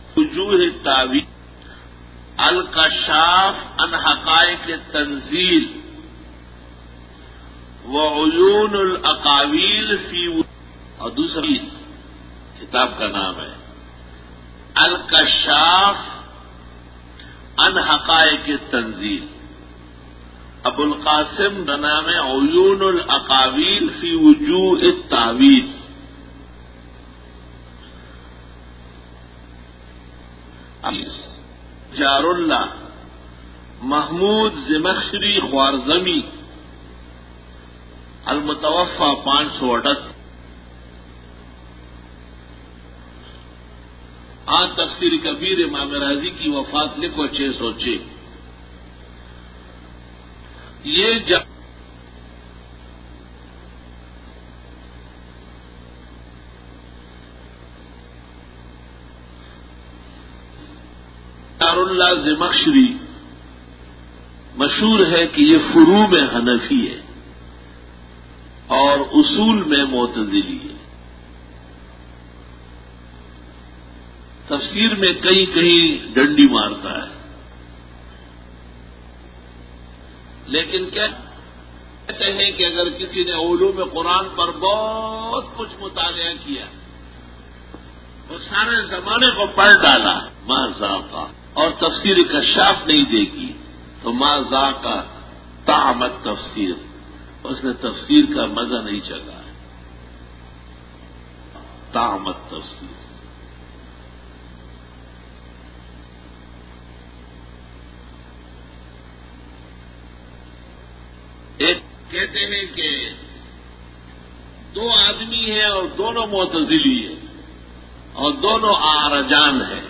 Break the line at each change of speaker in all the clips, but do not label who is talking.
وجوہ تعویل الکشاف عن حقائق تنزیل وعیون الاقاویل فی اور دوسری کتاب کا نام ہے الکشاف عن حقائق تنزیل، ابو القاسم کا نام ہے عیون الاقاویل فی وجوہ التعویل۔ جار اللہ محمود زمخشری خوارزمی المتوفى 538۔ آج تفسیر کبیر امام راضی کی وفات لکھو 606۔ یہ جار اللہ زمخشری مشہور ہے کہ یہ فروع میں حنفی ہے اور اصول میں معتزلی ہے۔ تفسیر میں کہیں کہیں ڈنڈی مارتا ہے، لیکن کہتے ہیں کہ اگر کسی نے علوم قرآن پر بہت کچھ مطالعہ کیا، وہ سارے زمانے کو پڑھ ڈالا ما ذاقا، اور تفسیر کشاف نہیں دیکھی تو ما ذاقا طعمت تفسیر، اس نے تفسیر کا مزہ نہیں چکا ہے۔ طعمت تفسیر ایک کہتے ہیں کہ دو آدمی ہیں اور دونوں معتزلی ہیں اور دونوں آرجان ہیں۔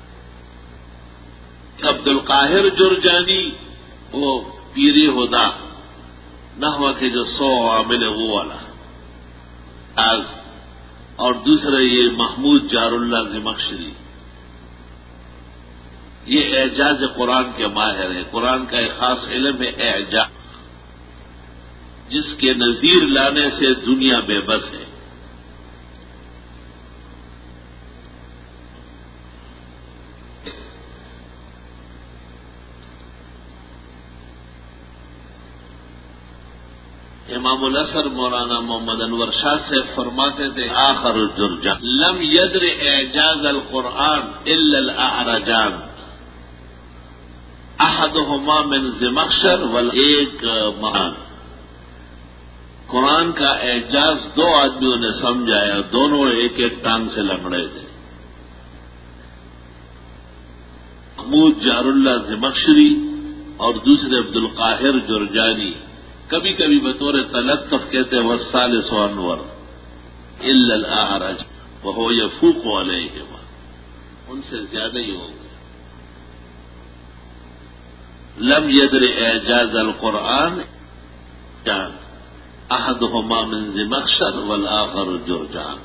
عبد القاہر جرجانی وہ پیر ہدا نحو کے جو 100 عامل ہے وہ والا، اور دوسرا یہ محمود جار اللہ زمخشری، یہ اعجاز قرآن کے ماہر ہیں۔ قرآن کا ایک خاص علم ہے اعجاز، جس کے نظیر لانے سے دنیا بے بس ہے۔ امام الاثر مولانا محمد انور شاہ سے فرماتے تھے آخر الجرجان لم یدر اعجاز القرآن الا الاعرجان احدهما من زمخشر ایک مہان۔ قرآن کا اعجاز دو آدمیوں نے سمجھایا، دونوں ایک ایک ٹانگ سے لنگڑے تھے، محمود جار اللہ زمخشری اور دوسرے عبد القاہر جرجانی۔ کبھی کبھی بطور تلطف کہتے والثالث انور الا الاعرج وهو يفوق علیہما، ان سے زیادہ ہی ہوں گے۔ لم يدر اعجاز القرآن احدهما من زمخشر والآخر جرجان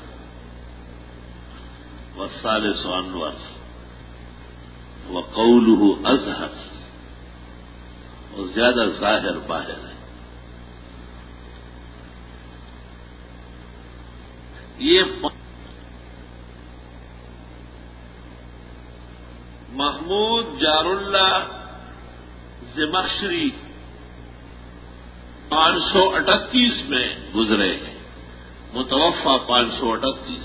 والثالث انور وقوله ازهر، اور زیادہ ظاہر باہر ہے۔ یہ محمود جار اللہ زمخشری 538 میں گزرے ہیں، متوفى 538۔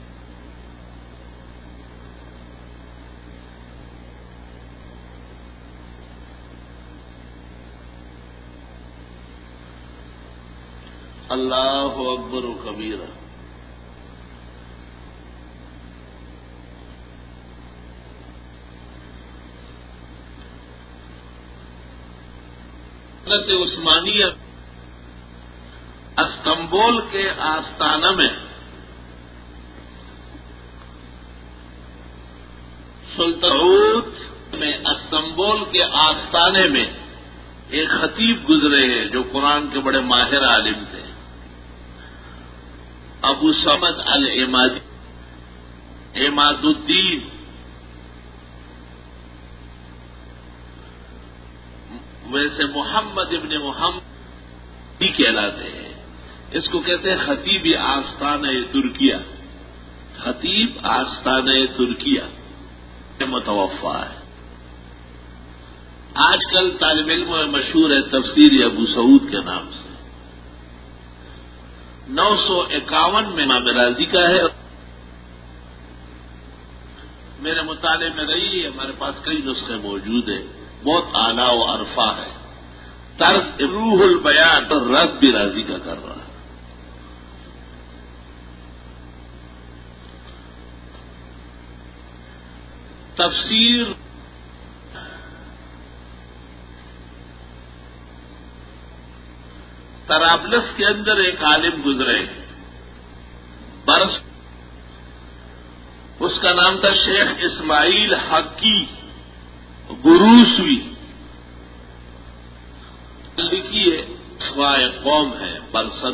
اللہ اکبر و کبیرہ۔ حضرت عثمانیہ استنبول کے آستانہ میں سلطنت میں استنبول کے آستانے میں ایک خطیب گزرے ہیں جو قرآن کے بڑے ماہر عالم تھے، ابو صمد العمادی عماد الدین۔ ویسے محمد ابن محمد ہی کہلاتے ہیں، اس کو کہتے ہیں خطیب آستانہ ترکیہ، خطیب آستانہ ترکیہ۔ متوفا ہے۔ آج کل طالب علم مشہور ہے تفسیر ابو سعود کے نام سے۔ 951 میں امام راضی کا ہے۔ میرے مطالعے میں رہی ہے، ہمارے پاس کئی نسخے موجود ہیں، بہت اعلیٰ و عرفہ ہے۔ طرز روح البیان پر رد بھی راضی کا کر رہا ہے۔ تفسیر طرابلس کے اندر ایک عالم گزرے برس، اس کا نام تھا شیخ اسماعیل حقی بروسوی، لکھی ہے سوائے قوم ہے برسن،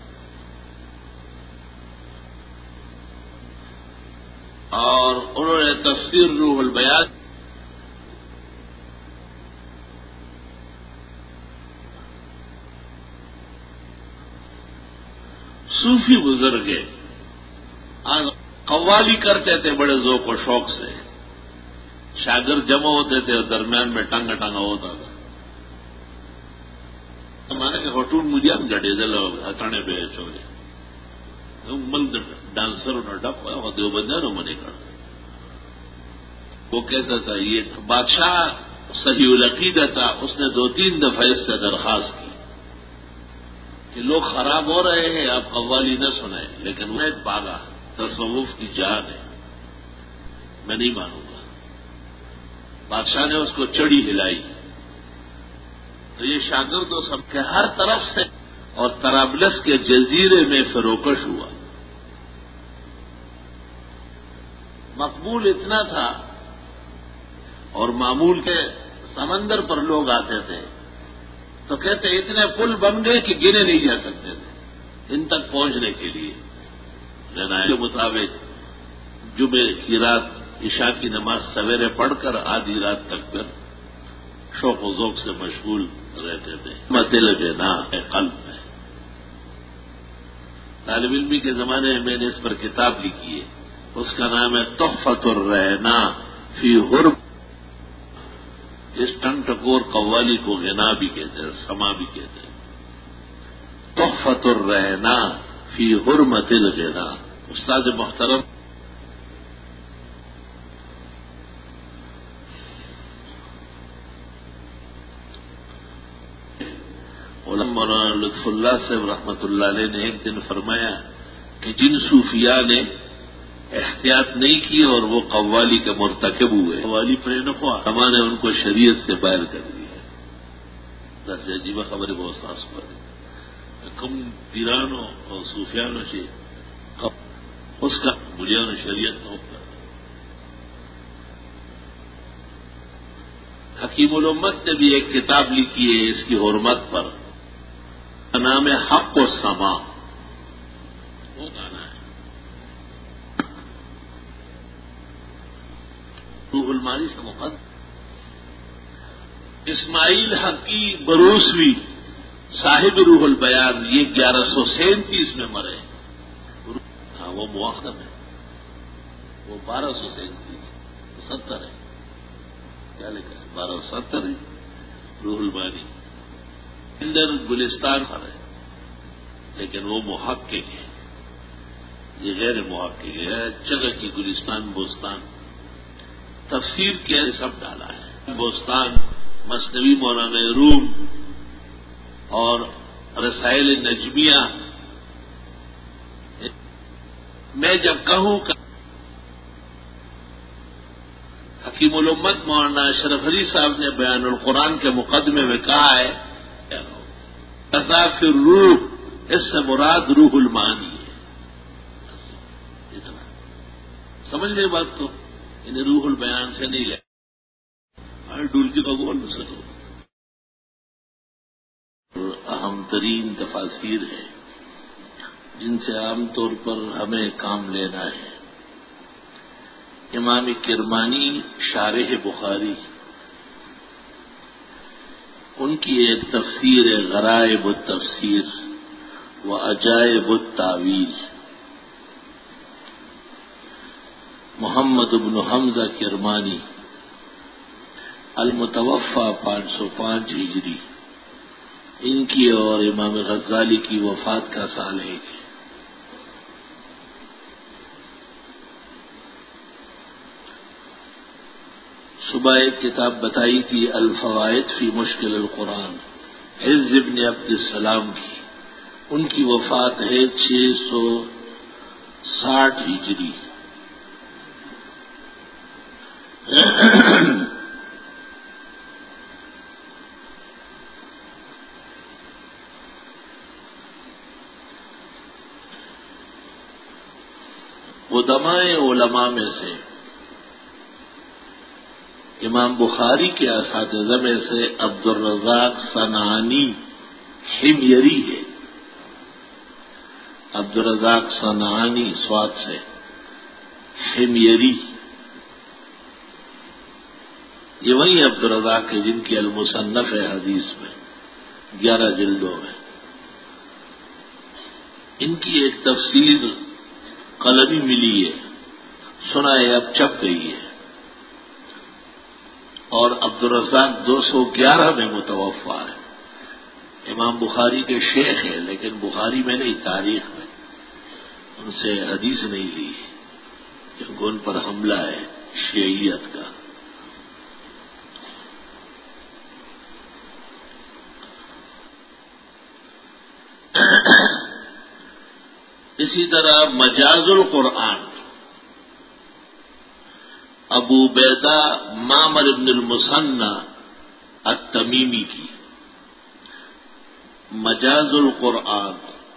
اور انہوں نے تفسیر روح البیان صوفی بزرگ قوالی کرتے تھے بڑے ذوق و شوق سے، شاگرد جمع ہوتے تھے اور درمیان میں ٹنگا ٹنگا ہوتا تھا۔ ہمارے کے ہوٹول مجھے ہم گڈے دل ہٹانے پہ چولے ملک ڈانسر اور ڈپ اور دیوبندیانوں میں نکل، وہ کہتا تھا یہ بادشاہ صحیح العقیدہ تھا، اس نے 2-3 دفعہ اس سے درخواست کی کہ لوگ خراب ہو رہے ہیں، آپ قوالی نہ سنیں، لیکن وہ پاگا تصوف کی جان ہے، میں نہیں مانوں گا۔ بادشاہ نے اس کو چڑی ہلائی، تو یہ شاگردوں سب کے ہر طرف سے اور طرابلس کے جزیرے میں فروکش ہوا۔ مقبول اتنا تھا، اور معمول کے سمندر پر لوگ آتے تھے تو کہتے اتنے پل بن گئے کہ گنے نہیں جا سکتے تھے ان تک پہنچنے کے لیے۔ لینا کے مطابق جمعے کی رات عشاء کی نماز سویرے پڑھ کر آدھی رات تک پھر شوق و ذوق سے مشغول رہتے تھے۔ دل دینا ہے قلب میں۔ طالب علمی کے زمانے میں نے اس پر کتاب لکھی ہے، اس کا نام ہے تحفۃ الرہنا فی حرم۔ اس ٹنگ ٹکور قوالی کو غنا بھی کہتے ہیں، سما بھی کہتے ہیں۔ تحفۃ الرہنا فی حرمت الغنا۔ استاد محترم مولانا لطف اللہ صاحب رحمۃ اللہ علیہ نے ایک دن فرمایا کہ جن صوفیاء نے احتیاط نہیں کی اور وہ قوالی کے مرتکب ہوئے، قوالی پر نخوا ہمارے ان کو شریعت سے باہر کر دیا۔ درج عجیب خبر بہت ساس پر کم پیرانوں اور صوفیانوں سے اس کا بنیاد شریعت نہ ہوتا۔ حکیم الامت نے بھی ایک کتاب لکھی ہے اس کی حرمت پر، نام ہے حق و سما۔ وہ گانا ہے روح المانی سے مقدم اسماعیل حقی بروسوی صاحب روح البیان، یہ 1137 میں مرے۔ ہاں وہ مؤخر ہے، وہ 1237 70 ہے، کیا لکھا ہے 1270 ہے روح البانی۔ اندر گلستان پر ہے، لیکن وہ محقق ہے، یہ غیر محقق ہے۔ جگہ کی گلستان بوستان تفسیر کیا سب ڈالا ہے، بوستان مثنوی مولانا روم اور رسائل نجمیہ۔ میں جب کہوں کہ حکیم الامت مولانا اشرف علی صاحب نے بیان القرآن کے مقدمے میں کہا ہے اضافی روح، اس سے مراد روح المعانی ہے۔ اتنا سمجھ لیں بات کو، انہیں روح البیان سے نہیں لے ڈولکی کا گول نہ سکو۔ اہم ترین تفاسیر ہے جن سے عام طور پر ہمیں کام لینا ہے۔ امام کرمانی شارح بخاری، ان کی ایک تفسیر ہے غرائب التفسیر و عجائب التاویل۔ محمد بن حمزہ کرمانی المتوفى 505 ہجری، ان کی اور امام غزالی کی وفات کا سال ہے۔ صبح ایک کتاب بتائی تھی الفوائد فی مشکل القرآن، عز ابن عبد السلام کی، ان کی وفات ہے 660 ہجری۔ قدمائے علماء میں سے امام بخاری کے اساتذہ میں سے عبد الرزاق صنعانی حمیری ہے۔ عبد الرزاق صنعانی سواد سے، حمیری، یہ وہی عبد الرزاق ہے جن کی المصنف ہے حدیث میں 11 جلدوں میں۔ ان کی ایک تفسیر قلمی ملی ہے، سنا ہے اب چھپ گئی ہے، اور عبد الرزاق 211 میں متوفا ہے۔ امام بخاری کے شیخ ہیں، لیکن بخاری میں نہیں، تاریخ میں ان سے حدیث نہیں لی، کیونکہ ان پر حملہ ہے شیعیت کا۔ اسی طرح مجاز القرآن ابو بیدہ معمر بن المثنى التمیمی کی، مجاز القرآن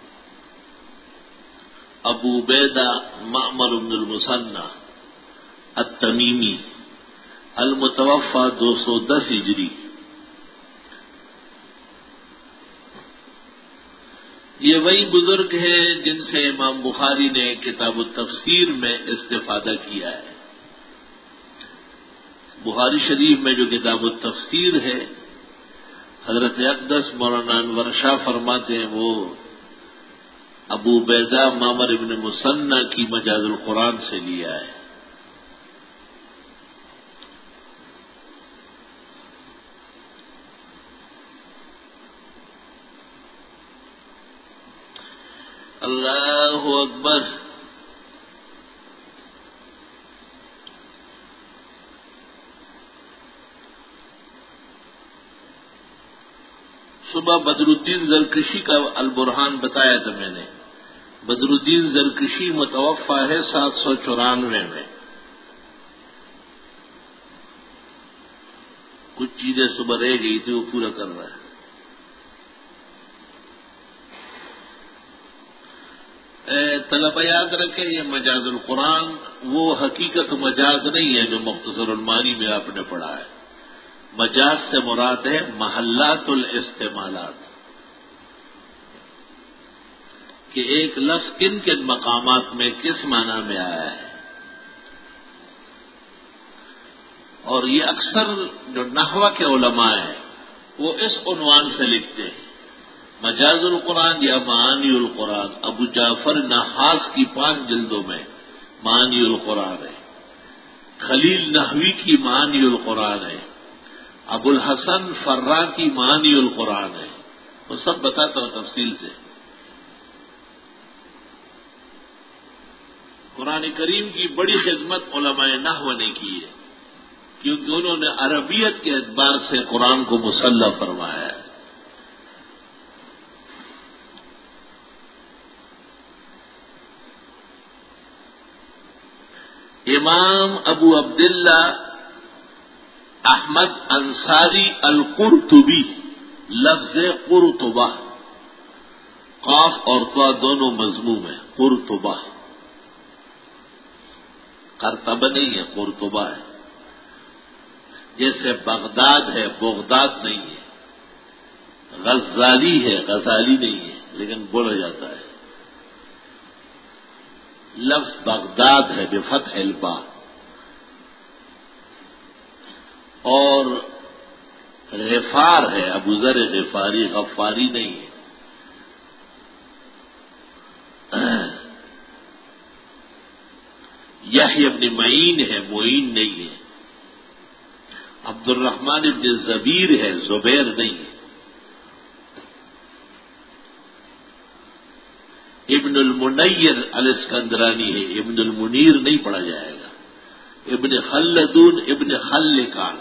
ابو بیدہ معمر بن المثنى التمیمی المتوفى 210 ہجری۔ یہ وہی بزرگ ہے جن سے امام بخاری نے کتاب التفسیر میں استفادہ کیا ہے۔ بخاری شریف میں جو کتاب التفسیر ہے، حضرت اقدس مولانا انور شاہ فرماتے ہیں وہ ابو بیدہ معمر ابن مثنى کی مجاز القرآن سے لیا ہے۔ اللہ اکبر۔ صبح بدر الدین زرکشی کا البرہان بتایا تھا میں نے۔ بدر الدین زرکشی متوفا ہے 794 میں۔ کچھ چیزیں صبح رہ گئی تھی، وہ پورا کر رہا ہے۔ طلبہ یاد رکھیں، یہ مجاز القرآن وہ حقیقت مجاز نہیں ہے جو مختصر المعانی میں آپ نے پڑھا ہے۔ مجاز سے مراد ہے محلات الاستعمالات، کہ ایک لفظ کن کن مقامات میں کس معنی میں آیا ہے۔ اور یہ اکثر جو نحو کے علماء ہیں وہ اس عنوان سے لکھتے ہیں، مجاز القرآن یا معانی القرآن۔ ابو جعفر نحاس کی 5 جلدوں میں معانی القرآن ہے، خلیل نحوی کی معانی القرآن ہے، ابو الحسن فرا کی معانی القرآن ہے، وہ سب بتاتا ہوں تفصیل سے۔ قرآن کریم کی بڑی خدمت علماء نحو نے کی ہے، کیونکہ انہوں نے عربیت کے اعتبار سے قرآن کو مسلح فرمایا ہے۔ امام ابو عبداللہ احمد انصاری القرطبی، لفظ قرطبہ، قاف اور طا دونوں مضموم ہیں، قرطبہ، قرطبہ نہیں ہے، قرطبہ ہے۔ جیسے بغداد ہے، بغداد نہیں ہے، غزالی ہے، غزالی نہیں ہے، لیکن بولا جاتا ہے۔ لفظ بغداد ہے بفتح الباء، اور غفار ہے، ابو ذر غفاری، غفاری نہیں ہے۔ یحییٰ ابن معین ہے، معین نہیں ہے. عبد الرحمن ابن زبیر ہے، زبیر نہیں ہے. ابن المنیر الاسکندرانی ہے، ابن المنیر نہیں پڑھا جائے گا. ابن خلدون ابن خلکان.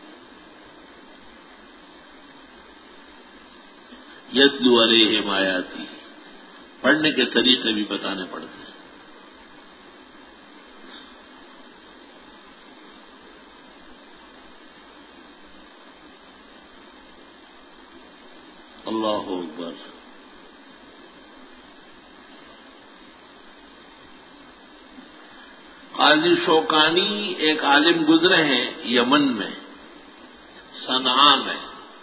یتلو علیہم آیاتی، پڑھنے کے طریقے بھی بتانے پڑتے ہیں. اللہ اکبر. قاضی شوکانی ایک عالم گزرے ہیں یمن میں، صنعاء میں.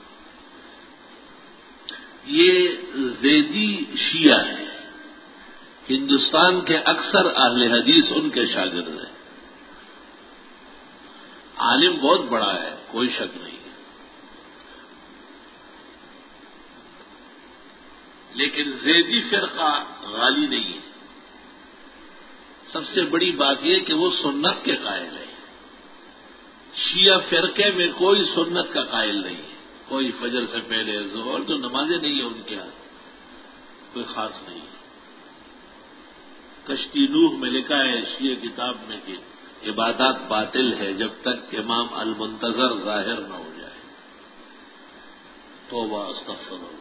یہ زیدی شیعہ ہے. ہندوستان کے اکثر اہل حدیث ان کے شاگرد ہیں. عالم بہت بڑا ہے، کوئی شک نہیں، لیکن زیدی فرقہ غالی نہیں ہے. سب سے بڑی بات یہ کہ وہ سنت کے قائل ہے. شیعہ فرقے میں کوئی سنت کا قائل نہیں ہے. کوئی فجر سے پہلے ظہر تو نمازیں نہیں ہیں ان کے ہاتھ، کوئی خاص نہیں ہے. کشتی نوح میں لکھا ہے شیعہ کتاب میں کہ عبادات باطل ہے جب تک امام المنتظر ظاہر نہ ہو جائے. توبہ استغفر اللہ.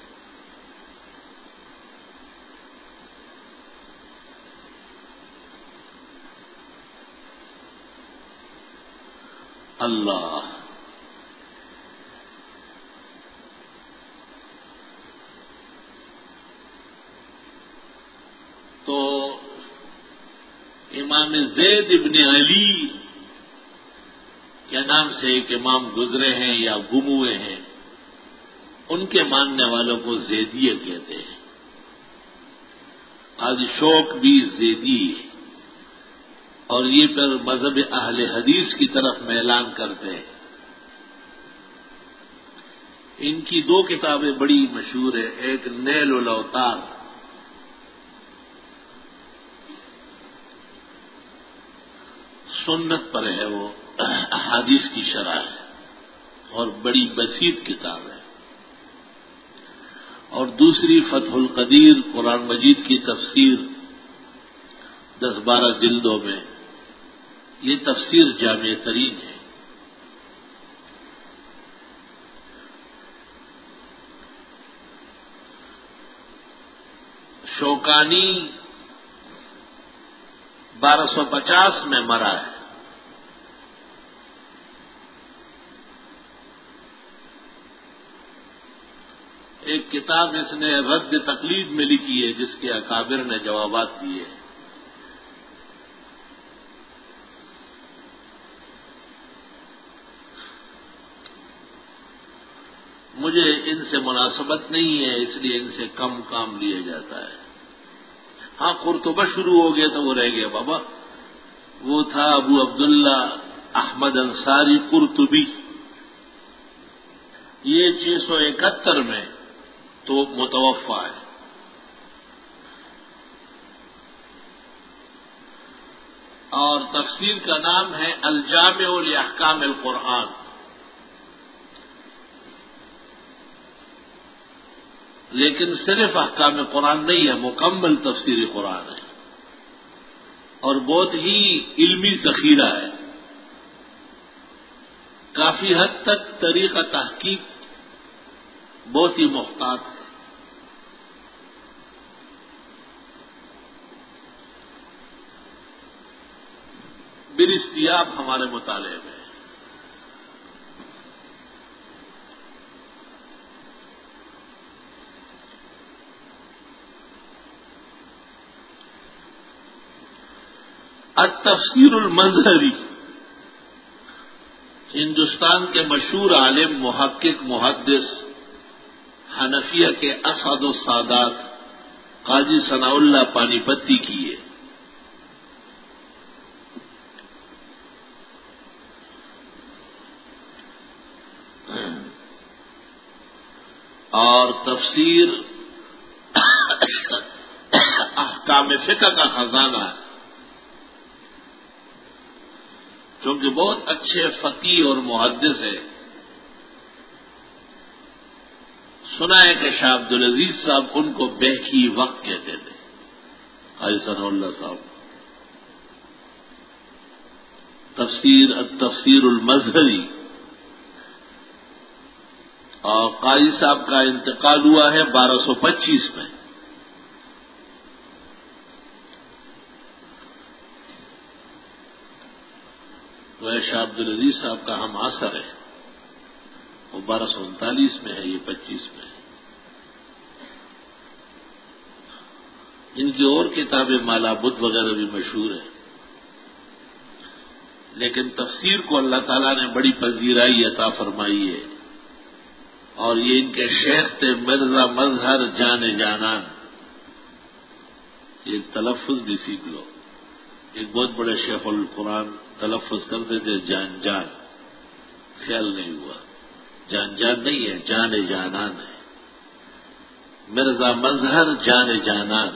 اللہ تو امام زید ابن علی کے نام سے ایک امام گزرے ہیں یا گم ہوئے ہیں، ان کے ماننے والوں کو زیدیہ کہتے ہیں. آج شوق بھی زیدی ہے، اور یہ پھر مذہب اہل حدیث کی طرف میلان کرتے ہیں. ان کی دو کتابیں بڑی مشہور ہیں. ایک نیل الاوتار، سنت پر ہے، وہ احادیث کی شرح ہے اور بڑی بسیط کتاب ہے. اور دوسری فتح القدیر، قرآن مجید کی تفسیر 10-12 جلدوں میں. یہ تفسیر جامع ترین ہے. شوکانی 1250 میں مرا ہے. ایک کتاب اس نے رد تقلید میں لکھی ہے جس کے اکابر نے جوابات دیے. مجھے ان سے مناسبت نہیں ہے، اس لیے ان سے کم کام لیا جاتا ہے. ہاں قرطبہ شروع ہو گیا تو وہ رہ گیا بابا. وہ تھا ابو عبداللہ احمد انصاری قرطبی. یہ 671 میں تو متوفا ہے. اور تفسیر کا نام ہے الجامع لاحکام القرآن. لیکن صرف احکام قرآن نہیں ہے، مکمل تفسیر قرآن ہے اور بہت ہی علمی ذخیرہ ہے. کافی حد تک طریقہ تحقیق بہت ہی محتاط ہے. بالاستیاب ہمارے مطالعے میں التفسیر المظہری، ہندوستان کے مشہور عالم محقق محدث حنفیہ کے اسعد السادات قاضی ثناء اللہ پانی پتی کی ہے. اور تفسیر احکام فقہ کا خزانہ ہے. کیونکہ بہت اچھے فقیہ اور محدث ہیں. سنا ہے کہ شاہ عبدالعزیز صاحب ان کو بیکی وقت کہتے تھے. حاجی ثناء اللہ صاحب التفسیر المظہری، اور قاضی صاحب کا انتقال ہوا ہے 1225 میں. وہ شاہ عبدالعزیز صاحب کا ہم عصر ہے، وہ 1239 میں ہے، یہ 25 میں ہے. ان کی اور کتابیں مالا بدھ وغیرہ بھی مشہور ہیں، لیکن تفسیر کو اللہ تعالیٰ نے بڑی پذیرائی عطا فرمائی ہے. اور یہ ان کے شیخ تھے مرزا مظہر جان جانان. یہ تلفظ بھی سیکھ لو. ایک بہت بڑے شیخ القرآن تلفظ کرتے تھے جان جان، خیال نہیں ہوا، جان جان نہیں ہے، جان جانان ہے. مرزا مظہر جان جانان.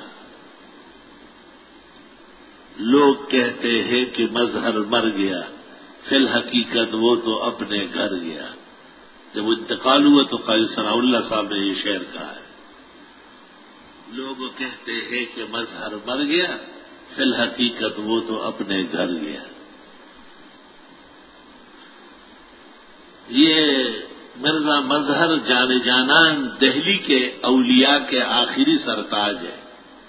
لوگ کہتے ہیں کہ مظہر مر گیا، فی الحقیقت وہ تو اپنے گھر گیا. جب انتقال ہوا تو قاضی ثناء اللہ صاحب نے یہ شعر کہا ہے. لوگ کہتے ہیں کہ مظہر مر گیا، فی الحقیقت وہ تو اپنے گھر گیا. یہ مرزا مظہر جان جانان دہلی کے اولیاء کے آخری سرتاج ہے.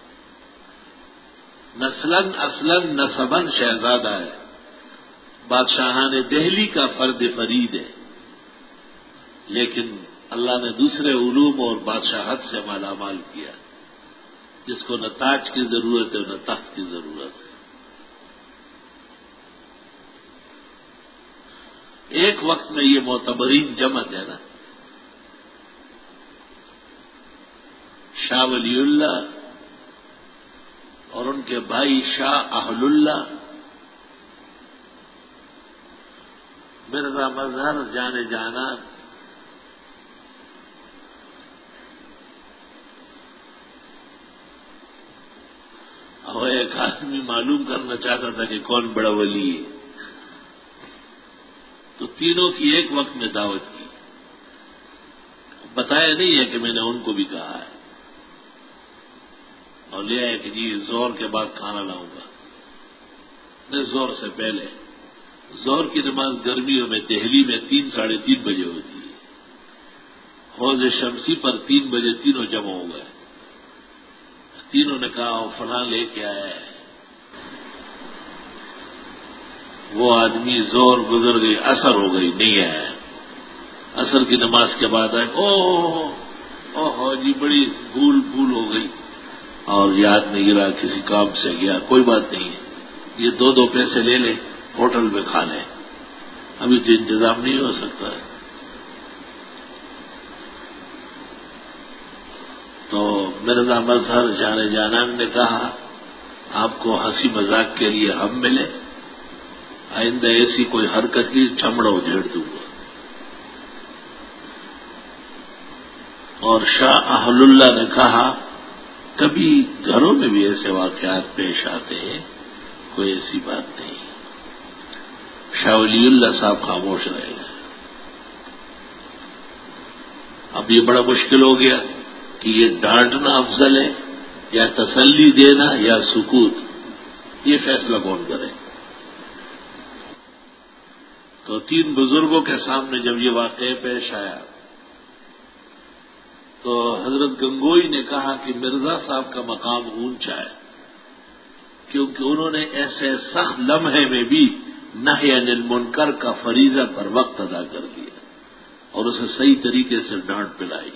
نسلاً اصلاً نسباً شہزادہ ہے. بادشاہان دہلی کا فرد فرید ہے، لیکن اللہ نے دوسرے علوم اور بادشاہت سے مالا مال کیا، جس کو نہ تاج کی ضرورت ہے نہ تخت کی ضرورت ہے. ایک وقت میں یہ معتبرین جمع ہے نا، شاہ ولی اللہ اور ان کے بھائی شاہ اہل اللہ، مرزا مظہر جان جانان. اور ایک آدمی معلوم کرنا چاہتا تھا کہ کون بڑا ولی ہے، تو تینوں کی ایک وقت میں دعوت کی. بتایا نہیں ہے کہ میں نے ان کو بھی کہا ہے، اور لے آیا کہ جی زور کے بعد کھانا لاؤں گا. نہیں، زور سے پہلے. زور کی نماز گرمیوں میں دہلی میں 3 ساڑھے 3 بجے ہوتی ہے. حوض شمسی پر 3 بجے تینوں جمع ہو گئے. تینوں نے کہا فلاں لے کے آیا ہے. وہ آدمی زور گزر گئی، اثر ہو گئی، نہیں آیا. اثر کی نماز کے بعد آئے، او جی بڑی بھول ہو گئی اور یاد نہیں رہا، کسی کام سے گیا. کوئی بات نہیں ہے، یہ 2 پیسے لے لے، ہوٹل میں کھا لیں، ابھی تو انتظام نہیں ہو سکتا ہے. تو مرزا مظہر جان جانان نے کہا آپ کو ہنسی مذاق کے لیے ہم ملے، آئندہ ایسی کوئی حرکت کی چمڑا ادھیڑ دوں گا. اور شاہ اہل اللہ نے کہا کبھی گھروں میں بھی ایسے واقعات پیش آتے ہیں، کوئی ایسی بات نہیں. شاہ ولی اللہ صاحب خاموش رہے گا. اب یہ بڑا مشکل ہو گیا کہ یہ ڈانٹنا افضل ہے یا تسلی دینا یا سکوت، یہ فیصلہ کون کرے. تو 3 بزرگوں کے سامنے جب یہ واقعہ پیش آیا تو حضرت گنگوئی نے کہا کہ مرزا صاحب کا مقام اونچا ہے، کیونکہ انہوں نے ایسے سخت لمحے میں بھی نہی عن المنکر کا فریضہ پر وقت ادا کر دیا اور اسے صحیح طریقے سے ڈانٹ پلائی.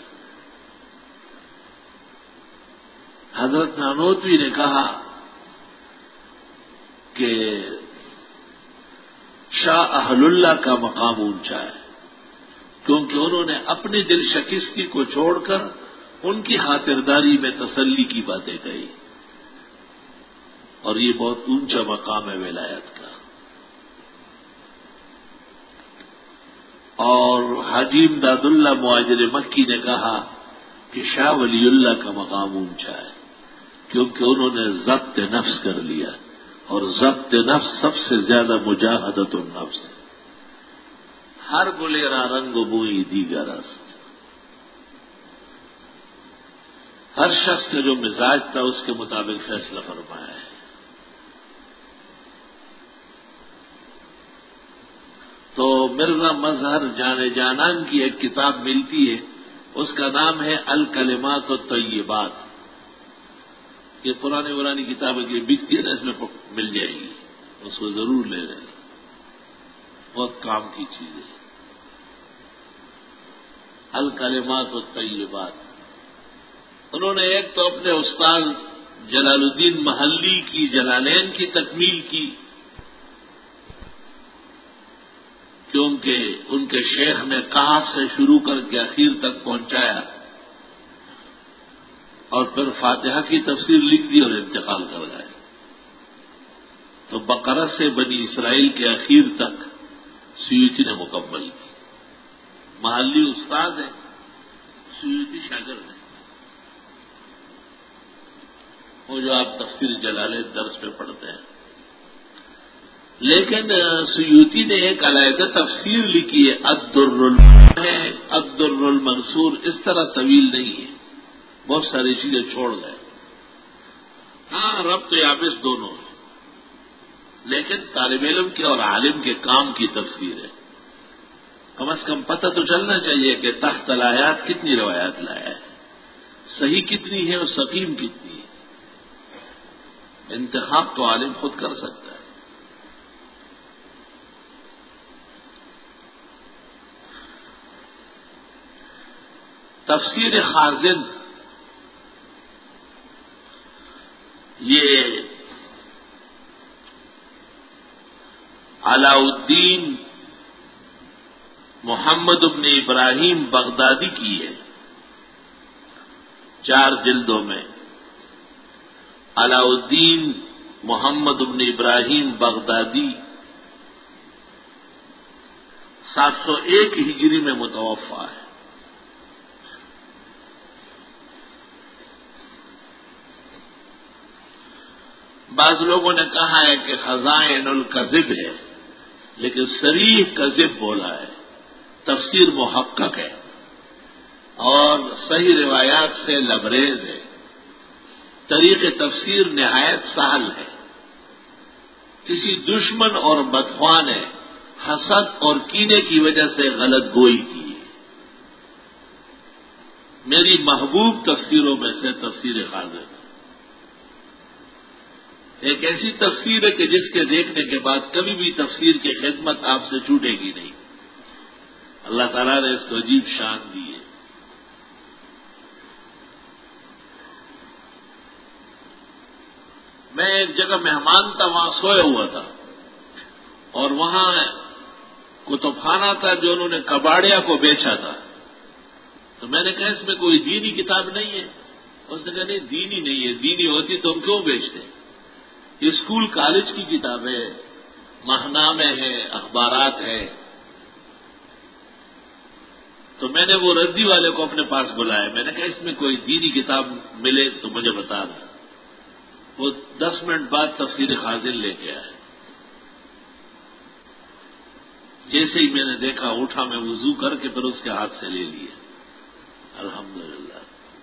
حضرت نانوتوی نے کہا کہ شاہ اہل اللہ کا مقام اونچا ہے، کیونکہ انہوں نے اپنی دل شکستی کو چھوڑ کر ان کی خاطرداری میں تسلی کی باتیں کہی، اور یہ بہت اونچا مقام ہے ولایت کا. اور حاجی امداد اللہ مہاجر مکی نے کہا کہ شاہ ولی اللہ کا مقام اونچا ہے، کیونکہ انہوں نے ضبط نفس کر لیا، اور ضبط نفس سب سے زیادہ مجاہدت النفس. ہر گلیرا رنگ و بوئی دیگر است. ہر شخص کا جو مزاج تھا اس کے مطابق فیصلہ فرمایا ہے. تو مرزا مظہر جان جانان کی ایک کتاب ملتی ہے، اس کا نام ہے الکلمات الطیبات. یہ پرانی کتابیں کی بکتی ہے نا، اس میں مل جائے گی، اس کو ضرور لے لیں، بہت کام کی چیز ہے. الکلمات الطیبات. انہوں نے ایک تو اپنے استاد جلال الدین محلی کی جلالین کی تکمیل کی، کیونکہ ان کے شیخ نے کاف سے شروع کر کے اخیر تک پہنچایا، اور پھر فاتحہ کی تفسیر لکھ دی اور انتقال کر گئے. تو بقرہ سے بنی اسرائیل کے اخیر تک سیوطی نے مکمل کی. محلی استاد ہیں، سیوطی شاگرد ہیں، وہ جو آپ تفسیر جلالین درس پہ پڑھتے ہیں. لیکن سیوطی نے ایک علیحدہ تفسیر لکھی ہے، الدر المنصور. اس طرح طویل نہیں ہے، بہت ساری چیزیں چھوڑ گئے. ہاں، رب تو یابس دونوں ہے، لیکن طالب علم کے اور عالم کے کام کی تفسیر ہے. کم از کم پتہ تو چلنا چاہیے کہ تحت الآیات کتنی روایات لایا ہے، صحیح کتنی ہے اور سقیم کتنی ہے. انتخاب تو عالم خود کر سکتا ہے. تفسیر خازن یہ علاء الدین محمد ابن ابراہیم بغدادی کی ہے، 4 جلدوں میں. علاء الدین محمد ابن ابراہیم بغدادی 701 ہجری میں متوفا ہے. بعض لوگوں نے کہا ہے کہ خزائن الکذب ہے، لیکن صریح کذب بولا ہے. تفسیر محقق ہے اور صحیح روایات سے لبریز ہے. طریق تفسیر نہایت سہل ہے. کسی دشمن اور بدخواہ نے حسد اور کینے کی وجہ سے غلط گوئی کی. میری محبوب تفسیروں میں سے تفسیر خازن ایک ایسی تفسیر ہے کہ جس کے دیکھنے کے بعد کبھی بھی تفسیر کی خدمت آپ سے چھوٹے گی نہیں. اللہ تعالیٰ نے اس کو عجیب شان دی ہے. میں ایک جگہ مہمان تھا، وہاں سویا ہوا تھا، اور وہاں کتب خانہ تھا جو انہوں نے کباڑیا کو بیچا تھا. تو میں نے کہا اس میں کوئی دینی کتاب نہیں ہے؟ اس نے کہا نہیں، دینی نہیں ہے، دینی ہوتی تو ہم کیوں بیچتے. اسکول کالج کی کتابیں، ماہنامے ہیں، اخبارات ہیں. تو میں نے وہ ردی والے کو اپنے پاس بلایا. میں نے کہا اس میں کوئی دینی کتاب ملے تو مجھے بتا دیں. وہ 10 منٹ بعد تفسیر خازن لے کے آئے. جیسے ہی میں نے دیکھا اٹھا، میں وضو کر کے پھر اس کے ہاتھ سے لے لیے. الحمدللہ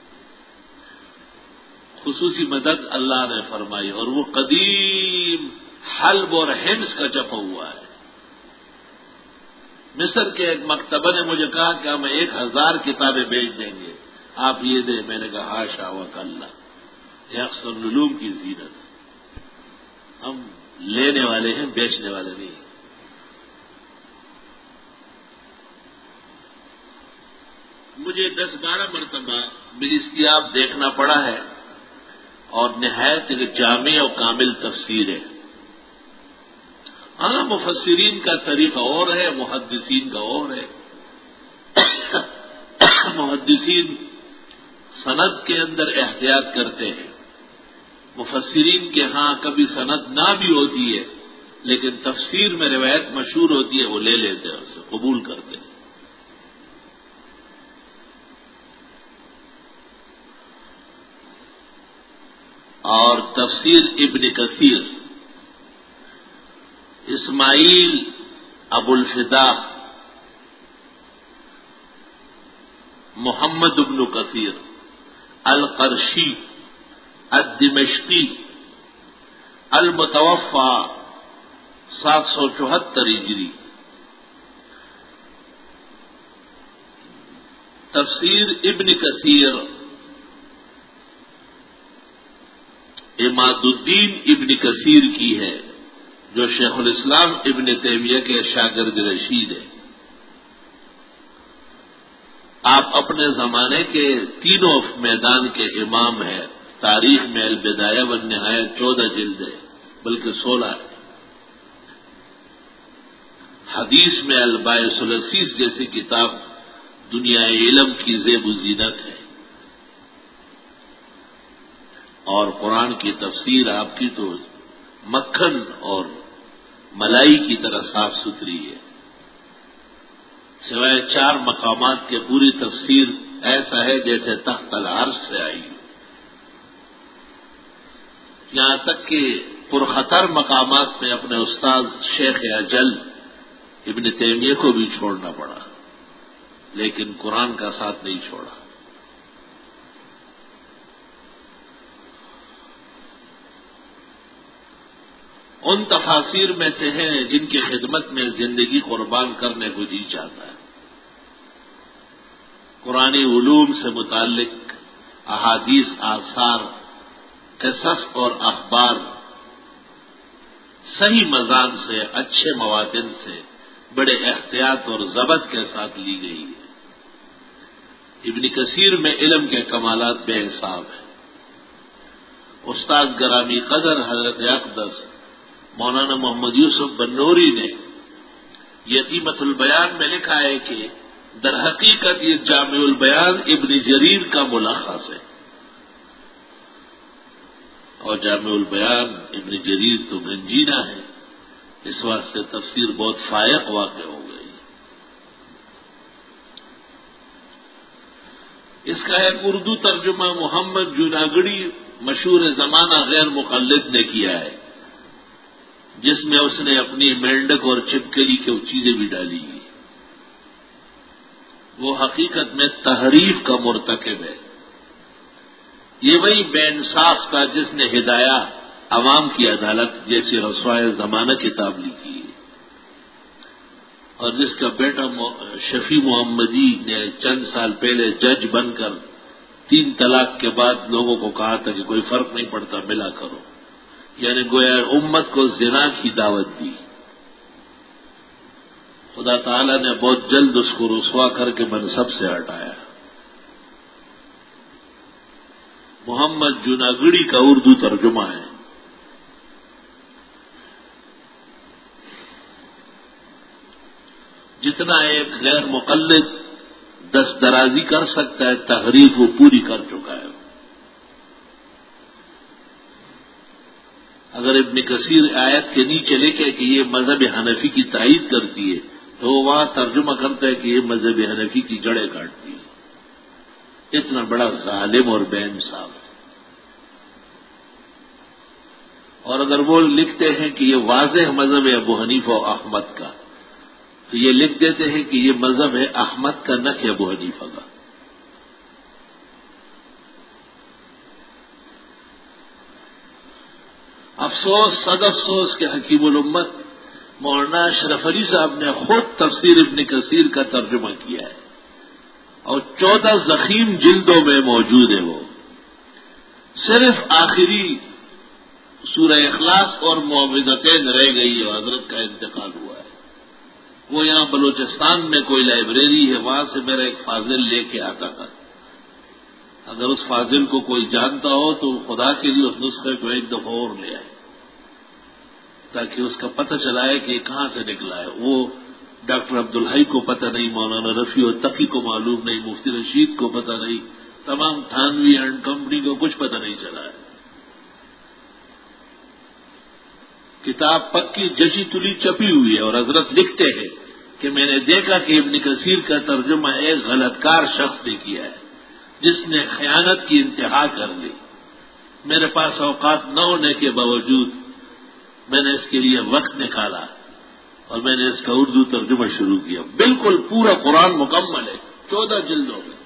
خصوصی مدد اللہ نے فرمائی، اور وہ قدیم حلب اور حمص کا چھپا ہوا ہے. مصر کے ایک مکتبہ نے مجھے کہا کہ ہم 1000 کتابیں بیچ دیں گے، آپ یہ دیں. میں نے کہا ہاشا وکلا، یہ اکثر العلوم کی زینت. ہم لینے والے ہیں، بیچنے والے نہیں. مجھے 10-12 مرتبہ بالاستیاب دیکھنا پڑا ہے، اور نہایت جامع اور کامل تفسیر ہے. ہاں، مفسرین کا طریقہ اور ہے، محدثین کا اور ہے. محدثین سند کے اندر احتیاط کرتے ہیں، مفسرین کے ہاں کبھی سند نہ بھی ہوتی ہے، لیکن تفسیر میں روایت مشہور ہوتی ہے، وہ لے لیتے ہیں، اسے قبول کرتے ہیں. اور تفسیر ابن کثیر اسماعیل ابو الفدا محمد ابن کثیر القرشی الدمشقی المتوفى 774 ہجری. تفسیر ابن کثیر عماد الدین ابن کثیر کی ہے جو شیخ الاسلام ابن تیمیہ کے شاگرد رشید ہے. آپ اپنے زمانے کے تینوں میدان کے امام ہیں. تاریخ میں البدایہ والنہایہ 14 جلد ہے بلکہ 16 ہے. حدیث میں الباعث الاسیس جیسی کتاب دنیا علم کی زیب و زینت ہے. اور قرآن کی تفسیر آپ کی تو مکھن اور ملائی کی طرح صاف ستھری ہے. سوائے 4 مقامات کے پوری تفسیر ایسا ہے جیسے تحت العرش سے آئی. یہاں تک کہ پرخطر مقامات میں اپنے استاذ شیخ اجل ابن تیمیہ کو بھی چھوڑنا پڑا، لیکن قرآن کا ساتھ نہیں چھوڑا. ان تفاسیر میں سے ہیں جن کی خدمت میں زندگی قربان کرنے کو جی چاہتا ہے. قرآنی علوم سے متعلق احادیث، آثار، قصص اور اخبار صحیح مضان سے، اچھے موادن سے، بڑے احتیاط اور ضبط کے ساتھ لی گئی ہے. ابن کثیر میں علم کے کمالات بے حساب ہیں. استاد گرامی قدر حضرت اقدس مولانا محمد یوسف بنوری نے یتیمت البیان میں لکھا ہے کہ در حقیقت یہ جامع البیان ابن جریر کا ملخص ہے، اور جامع البیان ابن جریر تو گنجینا ہے. اس واسطے تفسیر بہت فائق واقع ہو گئی. اس کا ایک اردو ترجمہ محمد جوناگڑی مشہور زمانہ غیر مقلد نے کیا ہے، جس میں اس نے اپنی مینڈک اور چپکلی کی چیزیں بھی ڈالی ہیں. وہ حقیقت میں تحریف کا مرتکب ہے. یہ وہی بے انصاف تھا جس نے ہدایہ عوام کی عدالت جیسی رسوائے زمانہ کتاب لکھی ہے، اور جس کا بیٹا شفیع محمدی نے چند سال پہلے جج بن کر 3 طلاق کے بعد لوگوں کو کہا تھا کہ کوئی فرق نہیں پڑتا، ملا کرو. یعنی گویا امت کو زنا کی دعوت دی. خدا تعالی نے بہت جلد اس کو رسوا کر کے منصب سے ہٹایا. محمد جوناگڑی کا اردو ترجمہ ہے. جتنا ایک غیر مقلد دست درازی کر سکتا ہے، تحریف وہ پوری کر چکا ہے. اگر ابن کثیر آیت کے نیچے لکھے کہ یہ مذہب حنفی کی تائید کرتی ہے تو وہ وہاں ترجمہ کرتا ہے کہ یہ مذہب حنفی کی جڑیں کاٹتی ہے. اتنا بڑا ظالم اور بے انصاف. اور اگر وہ لکھتے ہیں کہ یہ واضح مذہب ہے ابو حنیفہ و احمد کا، تو یہ لکھ دیتے ہیں کہ یہ مذہب ہے احمد کا، نہ کہ ابو حنیفہ کا. افسوس، صد افسوس کہ حکیم الامت مولانا اشرف علی صاحب نے خود تفسیر ابن کثیر کا ترجمہ کیا ہے، اور 14 ضخیم جلدوں میں موجود ہے. وہ صرف آخری سورہ اخلاص اور معوذتین رہ گئی ہے. حضرت کا انتقال ہوا ہے. وہ یہاں بلوچستان میں کوئی لائبریری ہے، وہاں سے میرا ایک فاضل لے کے آتا تھا. اگر اس فاضل کو کوئی جانتا ہو تو خدا کے لیے اس نسخے کو ایک دفعہ اور لے آئے تاکہ اس کا پتہ چلائے کہ یہ کہاں سے نکلا ہے. وہ ڈاکٹر عبدالحی کو پتہ نہیں، مولانا رفیع و تقی کو معلوم نہیں، مفتی رشید کو پتہ نہیں، تمام تھانوی اینڈ کمپنی کو کچھ پتہ نہیں چلا ہے. کتاب پکی جشی تلی چپی ہوئی ہے، اور حضرت لکھتے ہیں کہ میں نے دیکھا کہ ابن کثیر کا ترجمہ ایک غلط کار شخص نے کیا ہے جس نے خیانت کی انتہا کر لی. میرے پاس اوقات نہ ہونے کے باوجود میں نے اس کے لیے وقت نکالا اور میں نے اس کا اردو ترجمہ شروع کیا. بالکل پورا قرآن مکمل ہے، 14 جلدوں میں.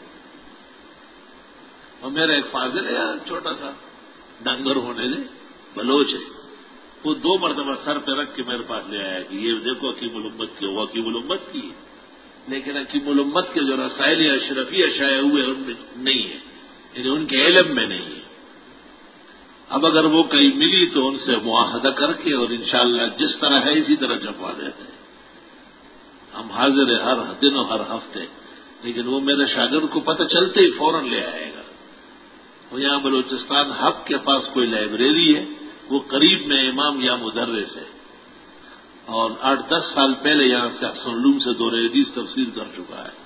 اور میرا ایک فاضل ہے یار، چھوٹا سا ڈنگر ہونے دے، بلوچ ہے، وہ 2 مرتبہ سر پہ رکھ کے میرے پاس لے آیا کہ یہ دیکھو حکیم الامت کی، وہ حکیم الامت کی. لیکن حکیم الامت کے جو رسائل اشرفیہ شائع ہوئے ان میں نہیں ہے، یعنی ان کے علم میں نہیں ہے. اب اگر وہ کہیں ملی تو ان سے معاہدہ کر کے اور انشاءاللہ جس طرح ہے اسی طرح چھپوا دیتے ہیں. ہم حاضر ہیں ہر دن اور ہر ہفتے، لیکن وہ میرے شاگرد کو پتہ چلتے ہی فوراً لے آئے گا. وہ یہاں بلوچستان حق کے پاس کوئی لائبریری ہے، وہ قریب میں امام یا مدرس ہے، اور 8-10 سال پہلے یہاں سے احسن علوم سے دورہ حدیث تفسیر کر چکا ہے.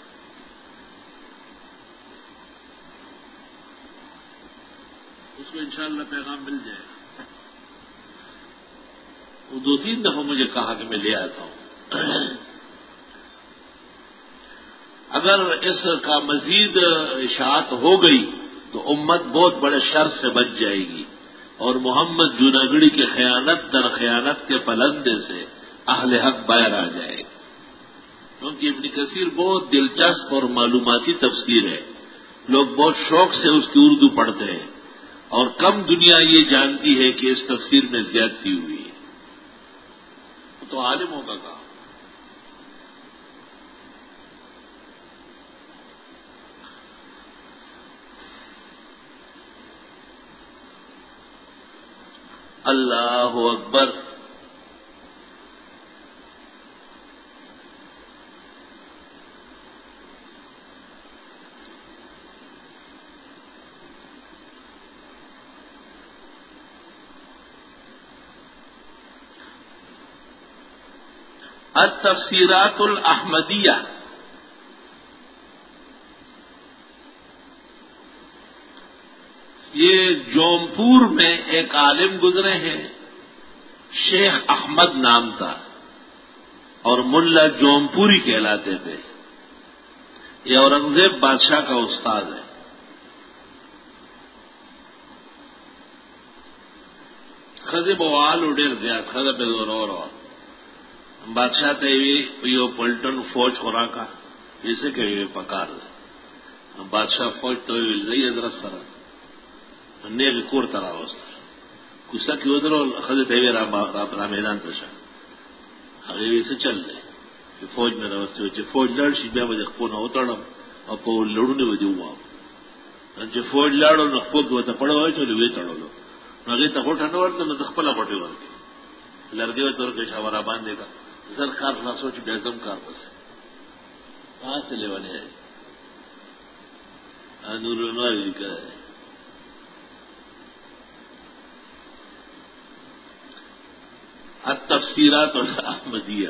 اس کو انشاءاللہ پیغام مل جائے گا. وہ 2-3 دفعہ مجھے کہا کہ میں لے آتا ہوں. اگر اس کا مزید اشاعت ہو گئی تو امت بہت بڑے شر سے بچ جائے گی، اور محمد جوناگڑی کے خیانت در خیانت کے پلندے سے اہل حق باہر آ جائے گا. کیونکہ ابن کثیر بہت دلچسپ اور معلوماتی تفسیر ہے، لوگ بہت شوق سے اس کی اردو پڑھتے ہیں، اور کم دنیا یہ جانتی ہے کہ اس تفسیر میں زیادتی ہوئی ہے. تو عالموں کا کام. اللہ اکبر. التفسیرات الاحمدیہ، یہ جونپور میں ایک عالم گزرے ہیں، شیخ احمد نام تھا، اور ملا جونپوری کہلاتے تھے. یہ اورنگزیب بادشاہ کا استاد ہے. خزے بوال اڈیر زیاد خزے پہ زور اور بادشاہ تے یہ پلٹن فوج خورا کا جیسے کہ یہ پکار بادشاہ فوج تو لئی حضرت سر نیل کور طرح وسط کسا کی ادھر خزے تے رامیدان پشا اگے سے چل رہے کہ فوج میں روستے فوج لڑ سی بیا بجے پونا اترم اور پو لڑنے بجے ہوا جو فوج لاڑو نہ پوگ ہوتا پڑو ہوئے چلو وے تڑو لو نہ تکو ٹھنڈو ورتے نہ تخپلا پٹے ورتے لڑکے ہوئے تو شاورا باندھے گا سرکار نہ سوچ بیزم کار بس کہاں سے لیوانے ہے نور لکھا ہے. التفسیرات الاحمدیہ،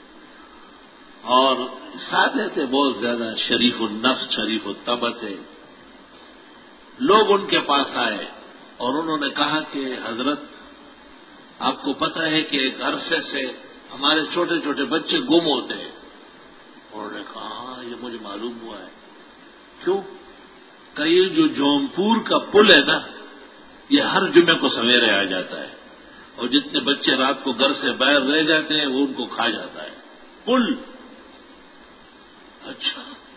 اور سادے تھے بہت زیادہ، شریف النفس شریف الطبع ہے. لوگ ان کے پاس آئے اور انہوں نے کہا کہ حضرت آپ کو پتہ ہے کہ ایک عرصے سے ہمارے چھوٹے چھوٹے بچے گم ہوتے ہیں. انہوں نے کہا ہاں یہ مجھے معلوم ہوا ہے. کیوں کہ یہ جو جونپور کا پل ہے نا یہ ہر جمعے کو سویرے آ جاتا ہے، اور جتنے بچے رات کو گھر سے باہر رہ جاتے ہیں وہ ان کو کھا جاتا ہے پل. اچھا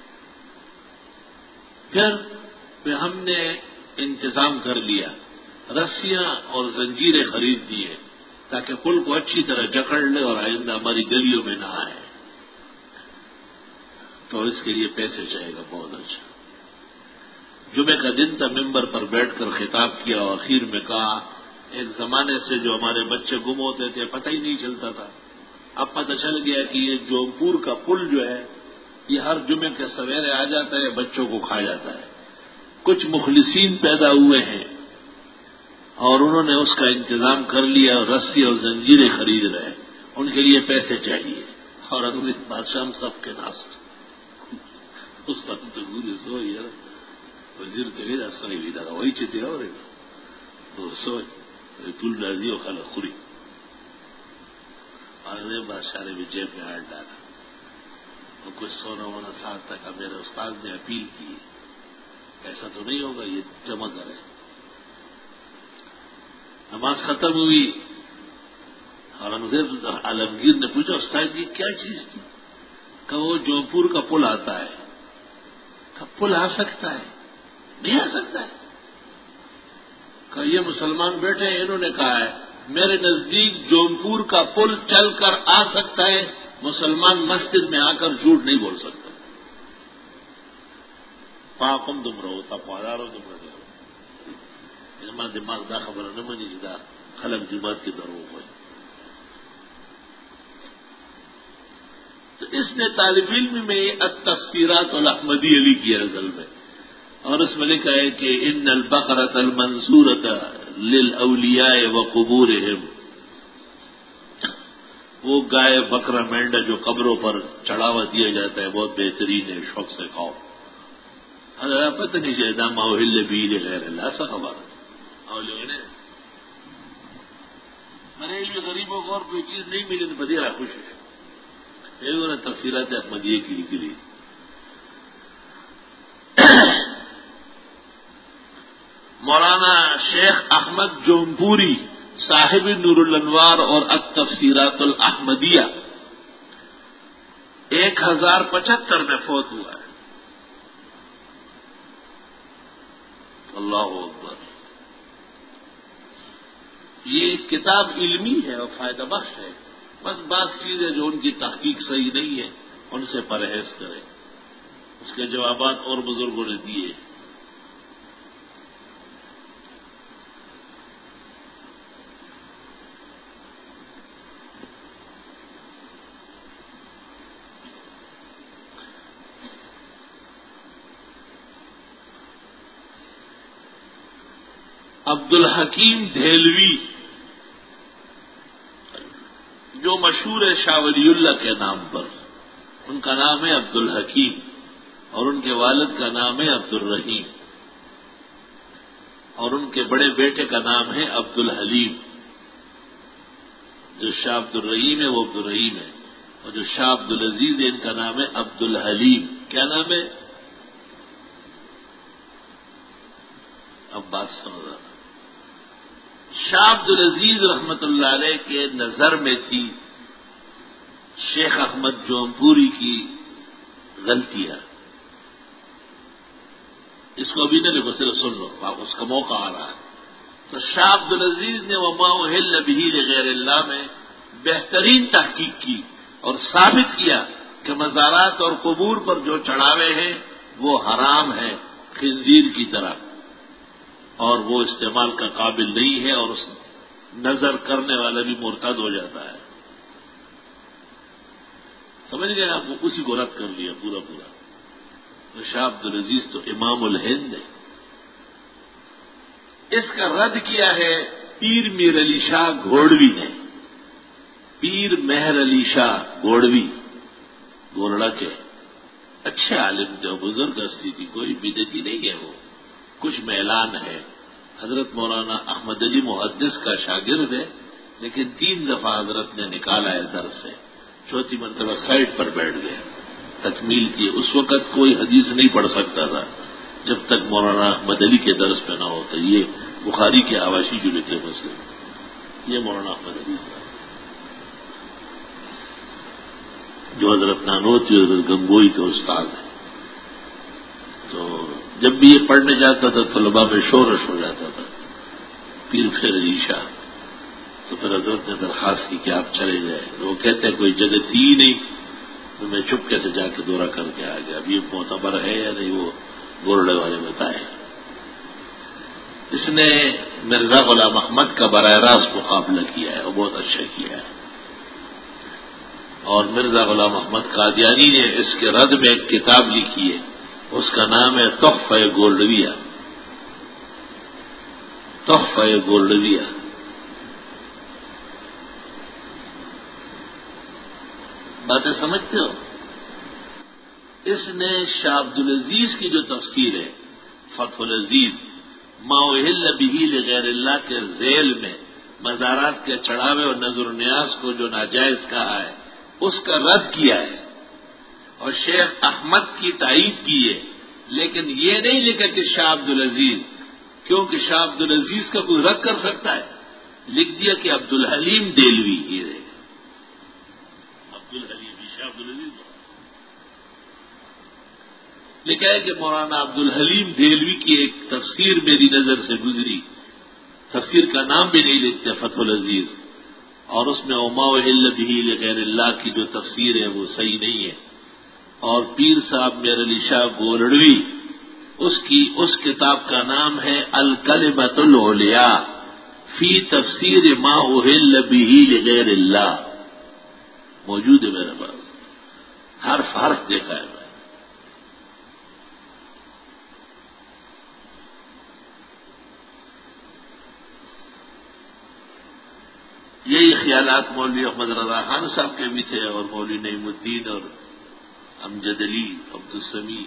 پھر ہم نے انتظام کر لیا، رسیاں اور زنجیریں خرید دیے تاکہ پل کو اچھی طرح جکڑ لے اور آئندہ ہماری گلیوں میں نہ آئے. تو اس کے لیے پیسے چاہیے گا. بہت اچھا. جمعے کا دن تھا، ممبر پر بیٹھ کر خطاب کیا اور اخیر میں کہا ایک زمانے سے جو ہمارے بچے گم ہوتے تھے پتہ ہی نہیں چلتا تھا، اب پتہ چل گیا کہ یہ جونپور کا پل جو ہے یہ ہر جمعے کے سویرے آ جاتا ہے، بچوں کو کھا جاتا ہے. کچھ مخلصین پیدا ہوئے ہیں اور انہوں نے اس کا انتظام کر لیا اور رسی اور زنجیریں خرید رہے، ان کے لیے پیسے چاہیے. اور اگلی بادشاہ ہم سب کے ناس اس وقت تو پوری سو یار وزیر کے لیے راستہ نہیں بھی وہی چیتے اور سوچ پل ڈال اور خالا خوری. اگلے بادشاہ نے بھی جیب میں ہاتھ ڈالا اور کچھ سونا وونا ساتھ تک. میرے استاد نے اپیل کی ایسا تو نہیں ہوگا، یہ جمع کرے. نماز ختم ہوئی، عالمگیر نے پوچھا استاد جی کیا چیز تھی؟ کہ وہ جونپور کا پل آتا ہے. کہ پل آ سکتا ہے؟ نہیں آ سکتا ہے. کہ یہ مسلمان بیٹھے ہیں انہوں نے کہا ہے میرے نزدیک جونپور کا پل چل کر آ سکتا ہے، مسلمان مسجد میں آ کر جھوٹ نہیں بول سکتا. پاکم تم رہو تا پادارو تم رہو ہمارا دماغ دا خبر نہ منی دا خلق جماعت کی درو ہوئی. تو اس نے طالب علم میں التفسیرات الاحمدیہ لکھی ہے اصل میں، اور اس میں لکھا ہے کہ ان البقرۃ المنصورۃ للاولیاء وقبورہم، وہ گائے بکرا مینڈا جو قبروں پر چڑھاوا دیا جاتا ہے بہت بہترین ہے، شوق سے کھاؤ. پتہ نہیں جائے ماحول بھی غیر اللہ ایسا خبر اور لوگوں نے میرے لیے غریبوں کو اور کوئی چیز نہیں ملی تو بدیرا خوش ہے. انہوں نے تفصیلات احمدیہ کی لکھی لی. مولانا شیخ احمد جونپوری صاحب نور الانوار اور التفسیرات الاحمدیہ 1075 میں فوت ہوا ہے. اللہ اکبر. یہ کتاب علمی ہے اور فائدہ بخش ہے، بس بعض چیزیں جو ان کی تحقیق صحیح نہیں ہے ان سے پرہیز کریں. اس کے جوابات اور بزرگوں نے دیے. عبد الحکیم دہلوی جو مشہور ہے شاہ ولی اللہ کے نام پر، ان کا نام ہے عبد الحکیم اور ان کے والد کا نام ہے عبد الرحیم اور ان کے بڑے بیٹے کا نام ہے عبد الحلیم. جو شاہ عبد الرحیم ہے وہ عبد الرحیم ہے، اور جو شاہ عبد العزیز ہے ان کا نام ہے عبد الحلیم. کیا نام ہے؟ اب بات سمجھ رہا. شاہ عبد العزیز رحمت اللہ علیہ کے نظر میں تھی شیخ احمد جونپوری کی غلطیاں. اس کو ابھی نہ لکھو، صرف سن لو، اس کا موقع آ رہا ہے. تو شاہ عبد العزیز نے وما احل بہ لغیر اللہ میں بہترین تحقیق کی اور ثابت کیا کہ مزارات اور قبور پر جو چڑھاوے ہیں وہ حرام ہیں خنزیر کی طرح، اور وہ استعمال کا قابل نہیں ہے، اور اس نظر کرنے والا بھی مرتد ہو جاتا ہے. سمجھ گئے آپ؟ وہ اسی کو رد کر لیا پورا پورا. تو شاہ عبد العزیز تو امام الہند ہے. اس کا رد کیا ہے پیر میر علی شاہ گھوڑوی نے. پیر مہر علی شاہ گھوڑوی گورڑا کے اچھے عالم تھے، بزرگ ہستی تھی، کوئی بدعتی نہیں ہے. وہ کچھ میلان ہے. حضرت مولانا احمد علی محدث کا شاگرد ہے، لیکن 3 دفعہ حضرت نے نکالا ہے درس سے. 4تھی مرتبہ سائڈ پر بیٹھ گئے، تکمیل کی. اس وقت کوئی حدیث نہیں پڑھ سکتا تھا جب تک مولانا احمد علی کے درس پہ نہ ہوتا. یہ بخاری کے حواشی جو لکھے مسلم، یہ مولانا احمد علی تھا جو حضرت نانوتوی حضرت گنگوئی کے استاد ہیں. تو جب بھی یہ پڑھنے جاتا تھا طلباء میں شورش ہو جاتا تھا پیر پھر علی شاہ. تو پھر حضرت نے درخواست کی کہ آپ چلے جائیں. وہ کہتے ہیں کوئی جگہ تھی ہی نہیں، تو میں چپکے سے جا کے دورہ کر کے آ گیا. اب یہ معتبر ہے یا نہیں وہ گورڑے والے بتائے. اس نے مرزا غلام احمد کا براہ راست مقابلہ کیا ہے اور بہت اچھا کیا ہے. اور مرزا غلام احمد قادیانی نے اس کے رد میں ایک کتاب لکھی ہے، اس کا نام ہے تحفہ گولڈویہ. تحفہ گولڈویہ. باتیں سمجھتے ہو؟ اس نے شاہ عبد العزیز کی جو تفسیر ہے فتح العزیز ما احل بہ لغیر اللہ کے ذیل میں مزارات کے چڑھاوے اور نظر و نیاز کو جو ناجائز کہا ہے اس کا رد کیا ہے اور شیخ احمد کی تائید کی ہے. لیکن یہ نہیں لکھا کہ شاہ عبد العزیز، کیونکہ شاہ عبد العزیز کا کوئی رد کر سکتا ہے؟ لکھ دیا کہ عبد الحلیم دہلوی یہ ہے، عبد الحلیم شاہ عبد العزیز لکھا ہے کہ مولانا عبد الحلیم دہلوی کی ایک تفسیر میری نظر سے گزری، تفسیر کا نام بھی نہیں لکھتے فتح العزیز، اور اس میں وما اہل بہ لغیر اللہ کی جو تفسیر ہے وہ صحیح نہیں ہے، اور پیر صاحب میر علی شاہ گولڑوی اس کتاب کا نام ہے الکلمۃ العلیاء فی تفسیر ما اہل بہ لغیر اللہ، موجود ہے میرے پاس، حرف دیکھا ہے میں۔ یہی خیالات مولوی احمد رضا خان صاحب کے بھی تھے، اور مولوی نعیم الدین اور امجد علی عبدالسمیع۔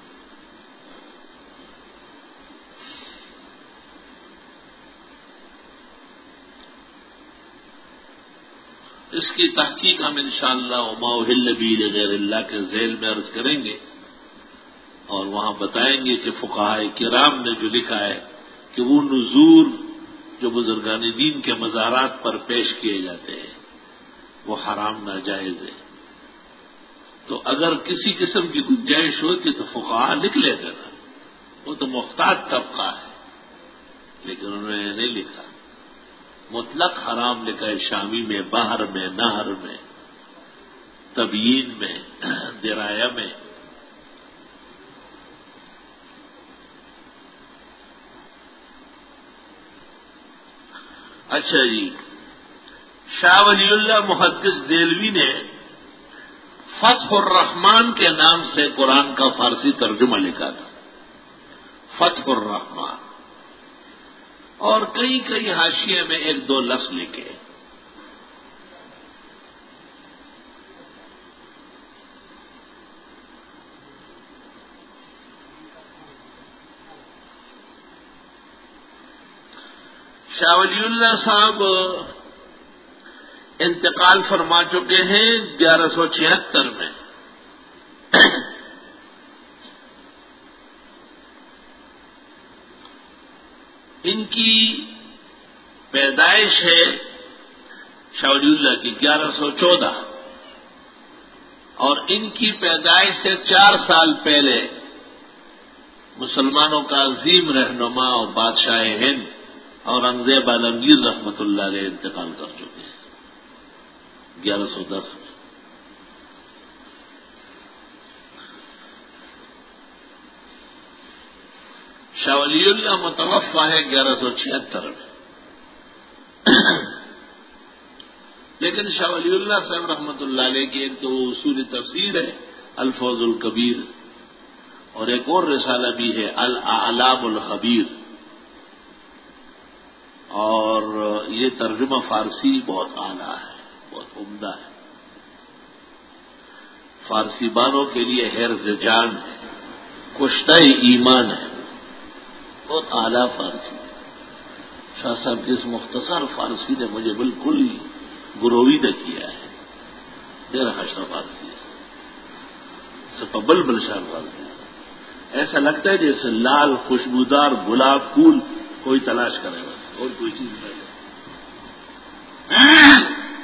اس کی تحقیق ہم انشاءاللہ وما اہل بہ لغیر اللہ کے ذیل میں عرض کریں گے، اور وہاں بتائیں گے کہ فقہائے کرام نے جو لکھا ہے کہ وہ نذور جو بزرگان دین کے مزارات پر پیش کیے جاتے ہیں وہ حرام ناجائز ہے۔ تو اگر کسی قسم کی گنجائش ہوتی تو فقہاء لکھ لیتے نا، وہ تو محتاط طبقہ ہے، لیکن انہوں نے نہیں لکھا، مطلق حرام لکھا ہے، شامی میں، بحر میں، نہر میں، تبیین میں، درایا میں۔ اچھا جی، شاہ ولی اللہ محدث دہلوی نے فتح الرحمان کے نام سے قرآن کا فارسی ترجمہ لکھا تھا، فتح الرحمان، اور کئی حاشیے میں ایک دو لفظ لکھے۔ شاہ ولی اللہ صاحب انتقال فرما چکے ہیں 1176 میں۔ ان کی پیدائش ہے شاہ ولی اللہ کی 1114، اور ان کی پیدائش سے 4 سال پہلے مسلمانوں کا عظیم رہنما اور بادشاہ ہند اورنگزیب عالمگیر رحمۃ اللہ علیہ انتقال کر چکے ہیں 1110 میں۔ شاہ ولی اللہ متوفا ہے 1176 میں، لیکن شاہ ولی اللہ صاحب رحمۃ اللہ علیہ کی ایک تو اصول تفسیر ہے الفوز الکبیر، اور ایک اور رسالہ بھی ہے الاعلام الخبیر، اور یہ ترجمہ فارسی بہت اعلیٰ ہے، بہت عمدہ ہے، فارسی بانوں کے لیے حرز جان ہے، کشتہ ایمان ہے، بہت اعلیٰ فارسی۔ شاہ صاحب کی اس مختصر فارسی نے مجھے بالکل ہی گرویدہ کیا ہے، دیر حشر فارسی ہے، سپبل بلشان فارسی ہے، ایسا لگتا ہے جیسے لال خوشبودار گلاب پھول کوئی تلاش کرے گا اور کوئی چیز نہیں ہے۔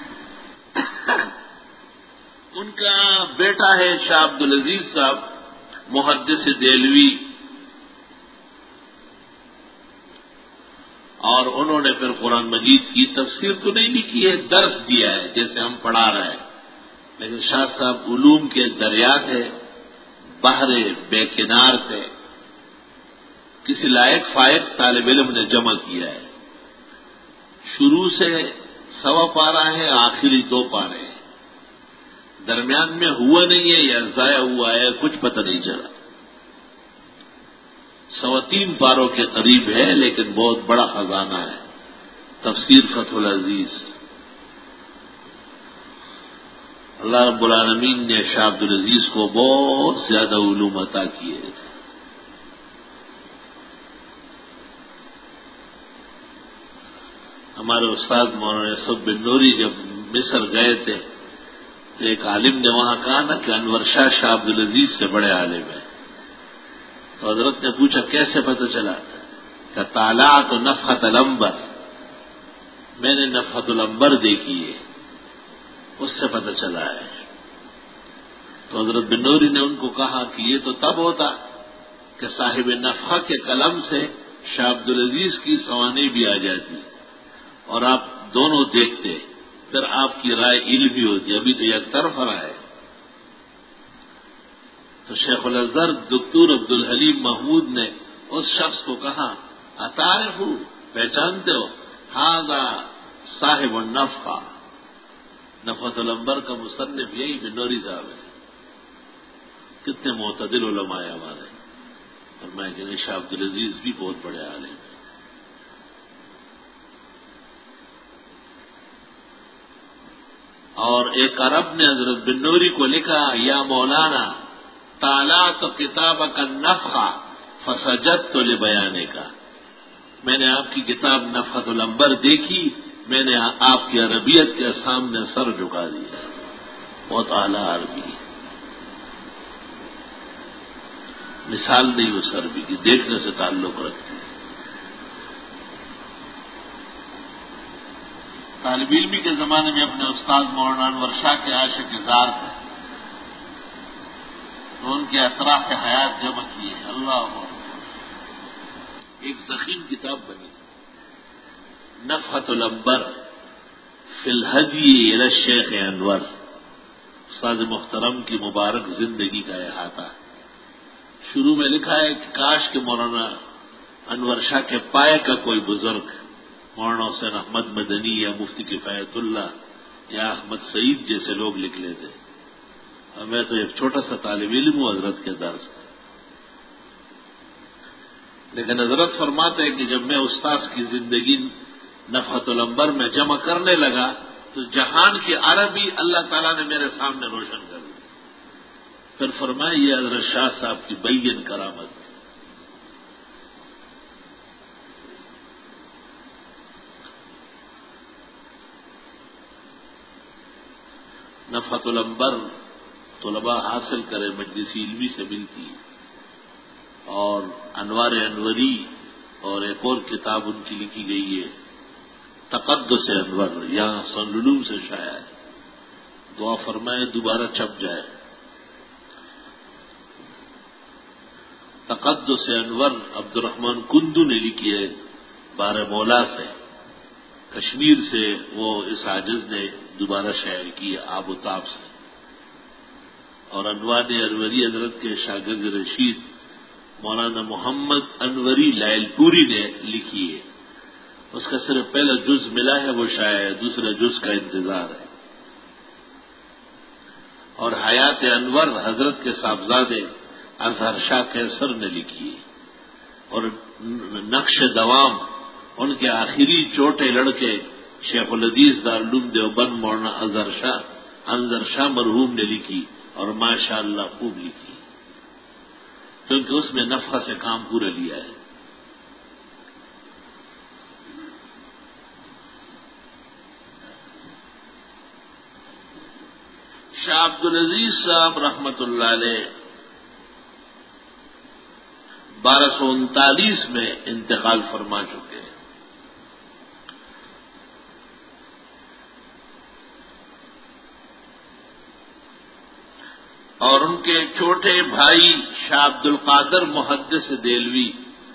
ان کا بیٹا ہے شاہ عبد العزیز صاحب محدث دہلوی، اور انہوں نے پھر قرآن مجید کی تفسیر تو نہیں لکھی ہے، درس دیا ہے جیسے ہم پڑھا رہے ہیں، لیکن شاہ صاحب علوم کے دریا تھے، بحر بے کنار تھے، کسی لائق فائق طالب علم نے جمع کیا ہے، شروع سے 1.25 پارہ ہے، آخری 2 پارے ہیں، درمیان میں ہوا نہیں ہے یا ضائع ہوا ہے کچھ پتہ نہیں چلا، 3.25 پاروں کے قریب ہے، لیکن بہت بڑا خزانہ ہے، تفسیر فتح العزیز۔ اللہ رب العالمین نے شاہ عبد العزیز کو بہت زیادہ علوم عطا کیے۔ ہمارے استاد مولانا یوسف بن نوری جب مصر گئے تھے تو ایک عالم نے وہاں کہا نا کہ انور شاہ عبد العزیز سے بڑے عالم ہیں، تو حضرت نے پوچھا کیسے پتہ چلا؟ کہ طالعت نفحۃ العنبر، میں نے نفحۃ العنبر دیکھی ہے، اس سے پتہ چلا ہے۔ تو حضرت بنوری نے ان کو کہا کہ یہ تو تب ہوتا کہ صاحب نفحہ کے قلم سے شاہ عبدالعزیز کی سوانح بھی آ جاتی اور آپ دونوں دیکھتے، پھر آپ کی رائے علمی ہوتی، ابھی تو یک طرف رائے ہے۔ تو شیخ الازہر دکتور عبدالحلیم محمود نے اس شخص کو کہا اتعرف، پہچانتے ہو؟ ھذا صاحب النفحہ، نفحۃ العنبر کا مصنف یہی بنوری صاحب ہے۔ کتنے معتدل علماء ہیں ہمارے، اور میں کہ شاہ عبدالعزیز بھی بہت بڑے عالم ہیں۔ اور ایک عرب نے حضرت بنوری کو لکھا یا مولانا طالعت کتابک النفحہ فسجدت لبیانے کا، میں نے آپ کی کتاب نفحۃ العنبر دیکھی، میں نے آپ کی عربیت کے سامنے سر جھکا دیا۔ بہت اعلیٰ عربی، مثال نہیں اس عربی کی، دیکھنے سے تعلق رکھتی ہے۔ طالب علمی کے زمانے میں اپنے استاد مولانا انور شاہ کے عاشق زار تھے، تو ان کے اطراف حیات جمع کیے، اللہ اکبر، ایک ضخیم کتاب بنی نفحۃ العنبر فی الہدی الی الشیخ انور، استاد محترم کی مبارک زندگی کا احاطہ۔ شروع میں لکھا ہے کہ کاش کہ مولانا انور شاہ کے پائے کا کوئی بزرگ مولانا حسین احمد مدنی یا مفتی کفایت اللہ یا احمد سعید جیسے لوگ لکھ لیتے، اور میں تو ایک چھوٹا سا طالب علم ہوں حضرت کے درس کا۔ لیکن حضرت فرماتے ہیں کہ جب میں استاذ کی زندگی نفحۃ العنبر میں جمع کرنے لگا تو جہان کی عربی اللہ تعالیٰ نے میرے سامنے روشن کر دی۔ پھر فرمایا یہ حضرت شاہ صاحب کی بین کرامت ہے۔ نفحۃ العنبر طلباء حاصل کرے، مجلسی علمی سے ملتی، اور انوار انوری اور ایک اور کتاب ان کی لکھی گئی ہے تقدس انور، یہاں سنلوم سے شائع ہے، دعا فرمائے دوبارہ چھپ جائے۔ تقدس انور عبد الرحمن کندو نے لکھی ہے، بار مولا سے، کشمیر سے وہ اس عاجز نے دوبارہ شائع کی آب و تاب سے، اور انوار انوری حضرت کے شاگرد رشید مولانا محمد انوری لائل پوری نے لکھی ہے، اس کا صرف پہلا جز ملا ہے، وہ شائع ہے، دوسرا جز کا انتظار ہے۔ اور حیات انور حضرت کے صاحبزادے اظہر شاہ کیسر نے لکھی ہے، اور نقش دوام ان کے آخری چوٹے لڑکے شیخ الحدیث دارالعلوم دیوبند مولانا انظر شاہ مرحوم نے لکھی، اور ماشاء اللہ خوب لکھی، کیونکہ اس میں نفحہ سے کام پورا لیا ہے۔ شاہ عبدالعزیز صاحب رحمت اللہ علیہ 1239 میں انتقال فرما چکے ہیں، اور ان کے چھوٹے بھائی شاہ عبد القادر محدث دہلوی،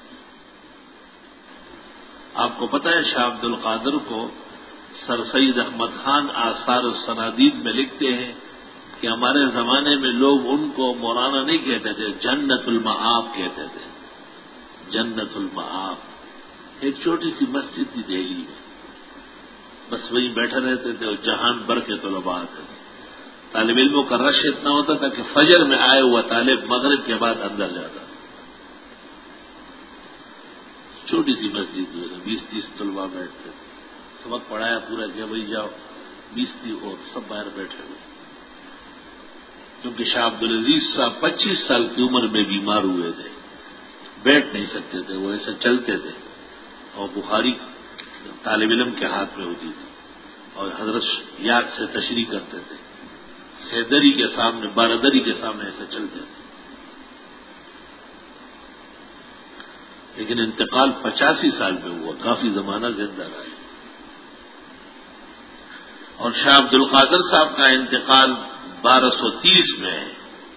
آپ کو پتہ ہے شاہ عبد القادر کو سر سید احمد خان آثار السنادید میں لکھتے ہیں کہ ہمارے زمانے میں لوگ ان کو مولانا نہیں کہتے تھے، جنت المآب کہتے تھے، جنت المآب۔ ایک چھوٹی سی مسجد تھی دہلی میں، بس وہیں بیٹھے رہتے تھے، اور جہان بھر کے طلباء آتے تھے۔ طالب علموں کا رش اتنا ہوتا تھا کہ فجر میں آئے ہوا طالب مغرب کے بعد اندر جاتا تھا۔ چھوٹی سی مسجد جو ہے 20-30 طلباء بیٹھتے تھے، سبق پڑھایا پورا کیا، بھائی جاؤ، 20-30 اور سب باہر بیٹھے ہوئے، کیونکہ شاہ عبدالعزیز صاحب 25 سال کی عمر میں بیمار ہوئے تھے، بیٹھ نہیں سکتے تھے، وہ ایسے چلتے تھے، اور بخاری طالب علم کے ہاتھ میں ہوتی تھی، اور حضرت یاد سے تشریح کرتے تھے، سیدری کے سامنے، باردری کے سامنے ایسے چلتے تھے۔ لیکن انتقال 85 سال میں ہوا، کافی زمانہ زندہ رہے۔ اور شاہ عبد القادر صاحب کا انتقال 1230 میں ہے۔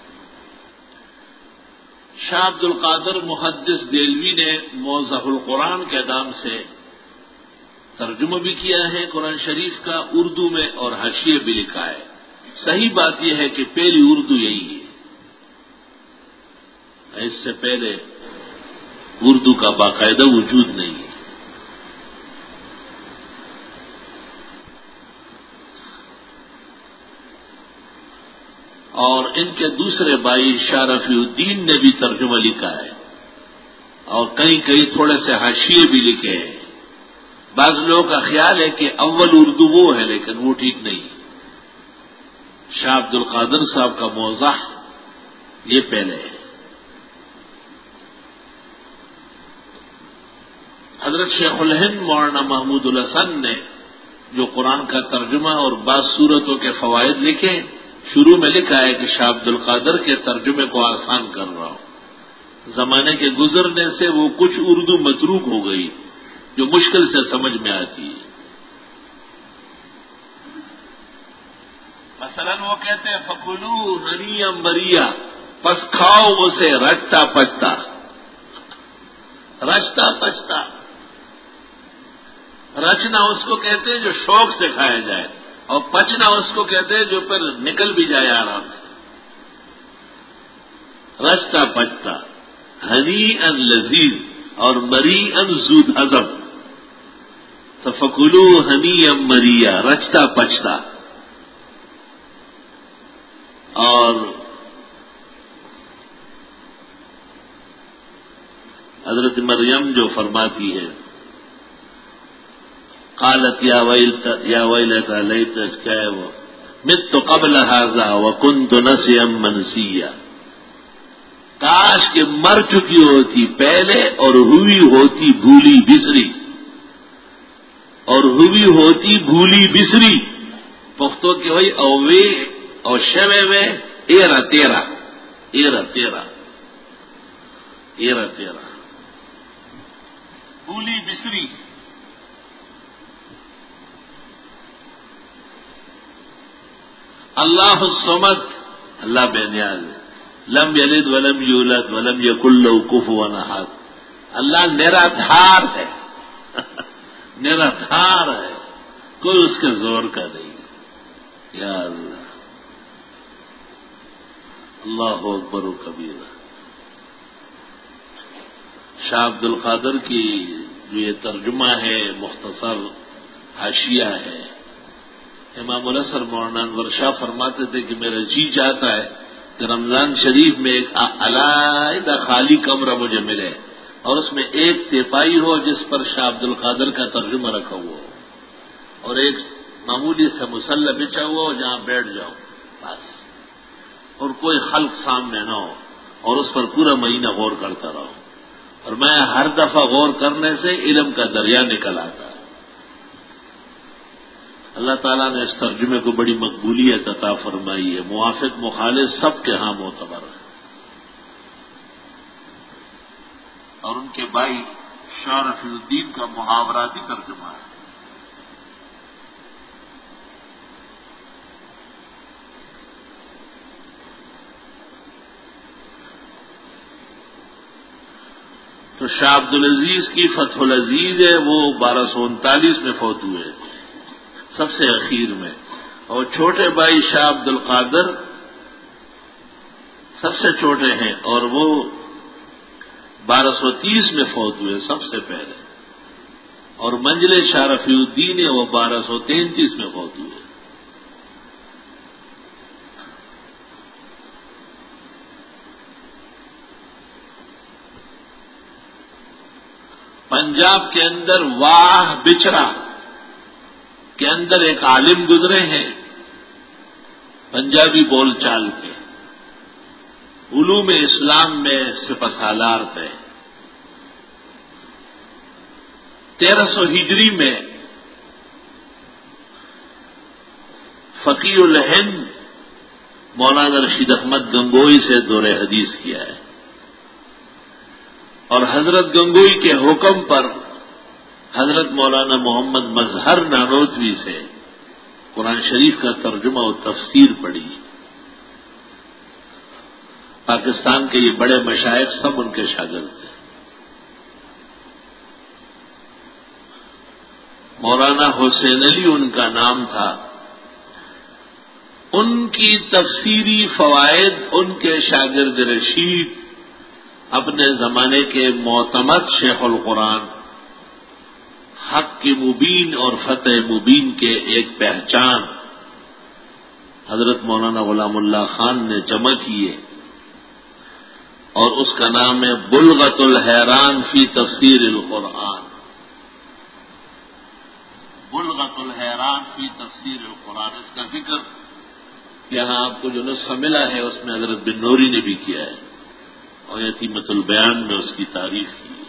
شاہ عبد القادر محدث دہلوی نے موضح القرآن کے نام سے ترجمہ بھی کیا ہے قرآن شریف کا اردو میں، اور حاشیہ بھی لکھا ہے۔ صحیح بات یہ ہے کہ پہلی اردو یہی ہے، اس سے پہلے اردو کا باقاعدہ وجود نہیں ہے۔ اور ان کے دوسرے بھائی شاہ رفیع الدین نے بھی ترجمہ لکھا ہے، اور کئی تھوڑے سے حاشیے بھی لکھے ہیں۔ بعض لوگوں کا خیال ہے کہ اول اردو وہ ہے، لیکن وہ ٹھیک نہیں۔ شاہ عبد القادر صاحب کا موضح یہ پہلے ہے۔ حضرت شیخ الہند مولانا محمود الحسن نے جو قرآن کا ترجمہ اور بعض صورتوں کے فوائد لکھے، شروع میں لکھا ہے کہ شاہ عبد القادر کے ترجمے کو آسان کر رہا ہوں۔ زمانے کے گزرنے سے وہ کچھ اردو متروک ہو گئی جو مشکل سے سمجھ میں آتی ہے۔ مثلا وہ کہتے ہیں فکلو ہنیا مریا، پس کھاؤ اسے رچتا پچتا۔ رچتا پچتا، رچنا اس کو کہتے ہیں جو شوق سے کھایا جائے، اور پچنا اس کو کہتے ہیں جو پر نکل بھی جائے آرام سے۔ رچتا پچتا، ہنی ان لذیذ اور مری ان زود ہضم۔ تو فکلو ہنی ام مریا، رچتا پچتا۔ اور حضرت مریم جو فرماتی ہے، قالت یا ویلتا لیتنی، کیا ہے وہ، مت قبل ھذا وکنت نسیا منسیا، کاش کہ مر چکی ہوتی پہلے اور ہوئی ہوتی بھولی بسری، اور ہوئی ہوتی بھولی بسری۔ پختوں کی ہوئی اوے اور شوے میں ایرا تیرا، ایرا تیرا، ایرا تیرا، بھولی بسری۔ اللہ الصمد، اللہ بے نیاز ہے، لم یلد ولم یولد ولم یکن لہ کفوا احد، اللہ نرادھار ہے، نرادھار ہے، کوئی اس کے زور کا نہیں۔ یا اللہ، اللہ اکبر و کبیرہ۔ شاہ عبد القادر کی جو یہ ترجمہ ہے مختصر حاشیہ ہے، امام الاثر مولانا انور شاہ فرماتے تھے کہ میرا جی چاہتا ہے کہ رمضان شریف میں ایک علیحدہ خالی کمرہ مجھے ملے، اور اس میں ایک تیپائی ہو جس پر شاہ عبد القادر کا ترجمہ رکھا ہوا ہو، اور ایک معمولی سے مسلح بچا ہوا ہو جہاں بیٹھ جاؤ بس، اور کوئی خلق سامنے نہ ہو، اور اس پر پورا مہینہ غور کرتا رہو، اور میں ہر دفعہ غور کرنے سے علم کا دریا نکل آتا ہے۔ اللہ تعالیٰ نے اس ترجمے کو بڑی مقبولیت عطا فرمائی ہے، موافق مخالف سب کے ہاں معتبر ہے۔ اور ان کے بھائی شاہ رفیع الدین کا محاوراتی ترجمہ ہے۔ تو شاہ عبد العزیز کی فتح العزیز ہے، وہ 1239 میں فوت ہوئے سب سے اخیر میں، اور چھوٹے بھائی شاہ عبد القادر سب سے چھوٹے ہیں، اور وہ 1230 میں فوت ہوئے سب سے پہلے، اور منجلے شاہ رفیع الدین ہے، وہ 1233 میں فوت ہوئے۔ پنجاب کے اندر واہ بچرا کے اندر ایک عالم گزرے ہیں، پنجابی بول چال کے، علوم اسلام میں سپہ سالار تھے۔ 1300 ہجری میں فقیہ الہند مولانا رشید احمد گنگوئی سے دور حدیث کیا ہے، اور حضرت گنگوئی کے حکم پر حضرت مولانا محمد مظہر نانوتوی سے قرآن شریف کا ترجمہ و تفسیر پڑھی. پاکستان کے یہ بڑے مشائخ سب ان کے شاگرد تھے. مولانا حسین علی ان کا نام تھا. ان کی تفسیری فوائد ان کے شاگرد رشید اپنے زمانے کے معتمد شیخ القرآن حق کی مبین اور فتح مبین کے ایک پہچان حضرت مولانا غلام اللہ خان نے جمع کیے اور اس کا نام ہے بلغت الحیران فی تفسیر القرآن. بلغت الحیران فی تفسیر القرآن. اس کا ذکر یہاں آپ کو جو نسخہ ملا ہے اس میں حضرت بن نوری نے بھی کیا ہے اور یتیمۃ البیان میں اس کی تعریف کی ہے.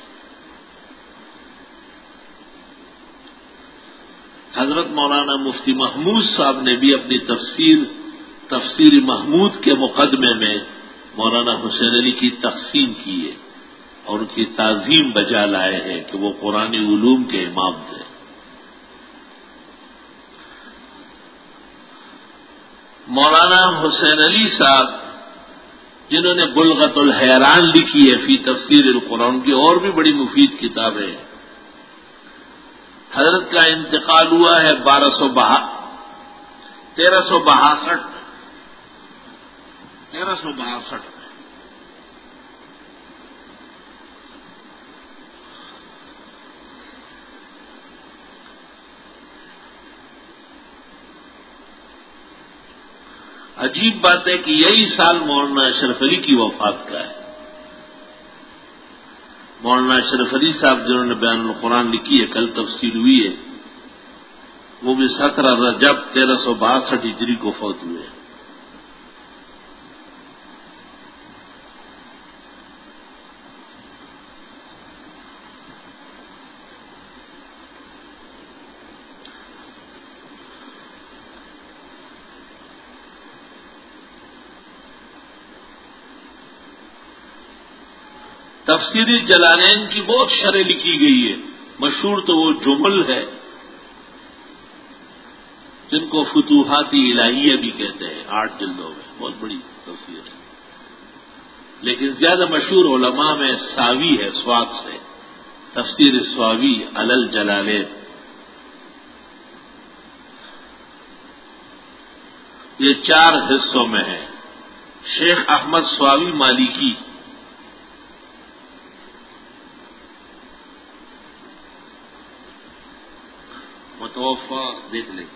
حضرت مولانا مفتی محمود صاحب نے بھی اپنی تفسیر محمود کے مقدمے میں مولانا حسین علی کی تقسیم کی ہے اور ان کی تعظیم بجا لائے ہیں کہ وہ قرآن علوم کے امام تھے. مولانا حسین علی صاحب جنہوں نے بلغت الحیران لکھی ہے فی تفسیر القرآن کی اور بھی بڑی مفید کتاب ہے. حضرت کا انتقال ہوا ہے 1362 میں. عجیب بات ہے کہ یہی سال مولانا اشرف علی کی وفات کا ہے. مولانا اشرف علی صاحب جنہوں نے بیان القرآن لکھی ہے کل تفسیر ہوئی ہے وہ بھی 17 رجب 1362 ہجری کو فوت ہوئے. تفسیری جلالین کی بہت شرح لکھی گئی ہے. مشہور تو وہ جمل ہے جن کو فتوحاتی الہیہ بھی کہتے ہیں. 8 جلدوں میں بہت بڑی تفسیر ہے. لیکن زیادہ مشہور علماء میں ساوی ہے سواد سے. تفسیر سواوی علل جلالین. یہ 4 حصوں میں ہے. شیخ احمد سواوی مالکی متوفا دیکھ لیں.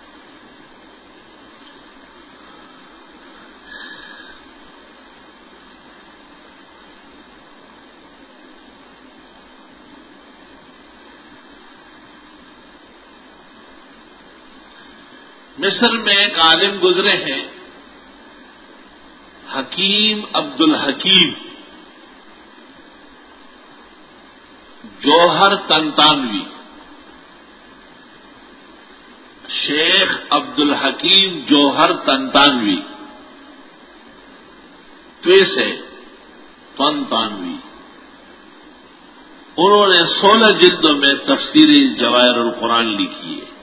مصر میں ایک عالم گزرے ہیں حکیم عبد الحکیم جوہر طنطاوی. شیخ عبد الحکیم جوہر طنطاوی سے طنطاوی. انہوں نے 16 جلدوں میں تفسیر جواہر القرآن لکھی ہے.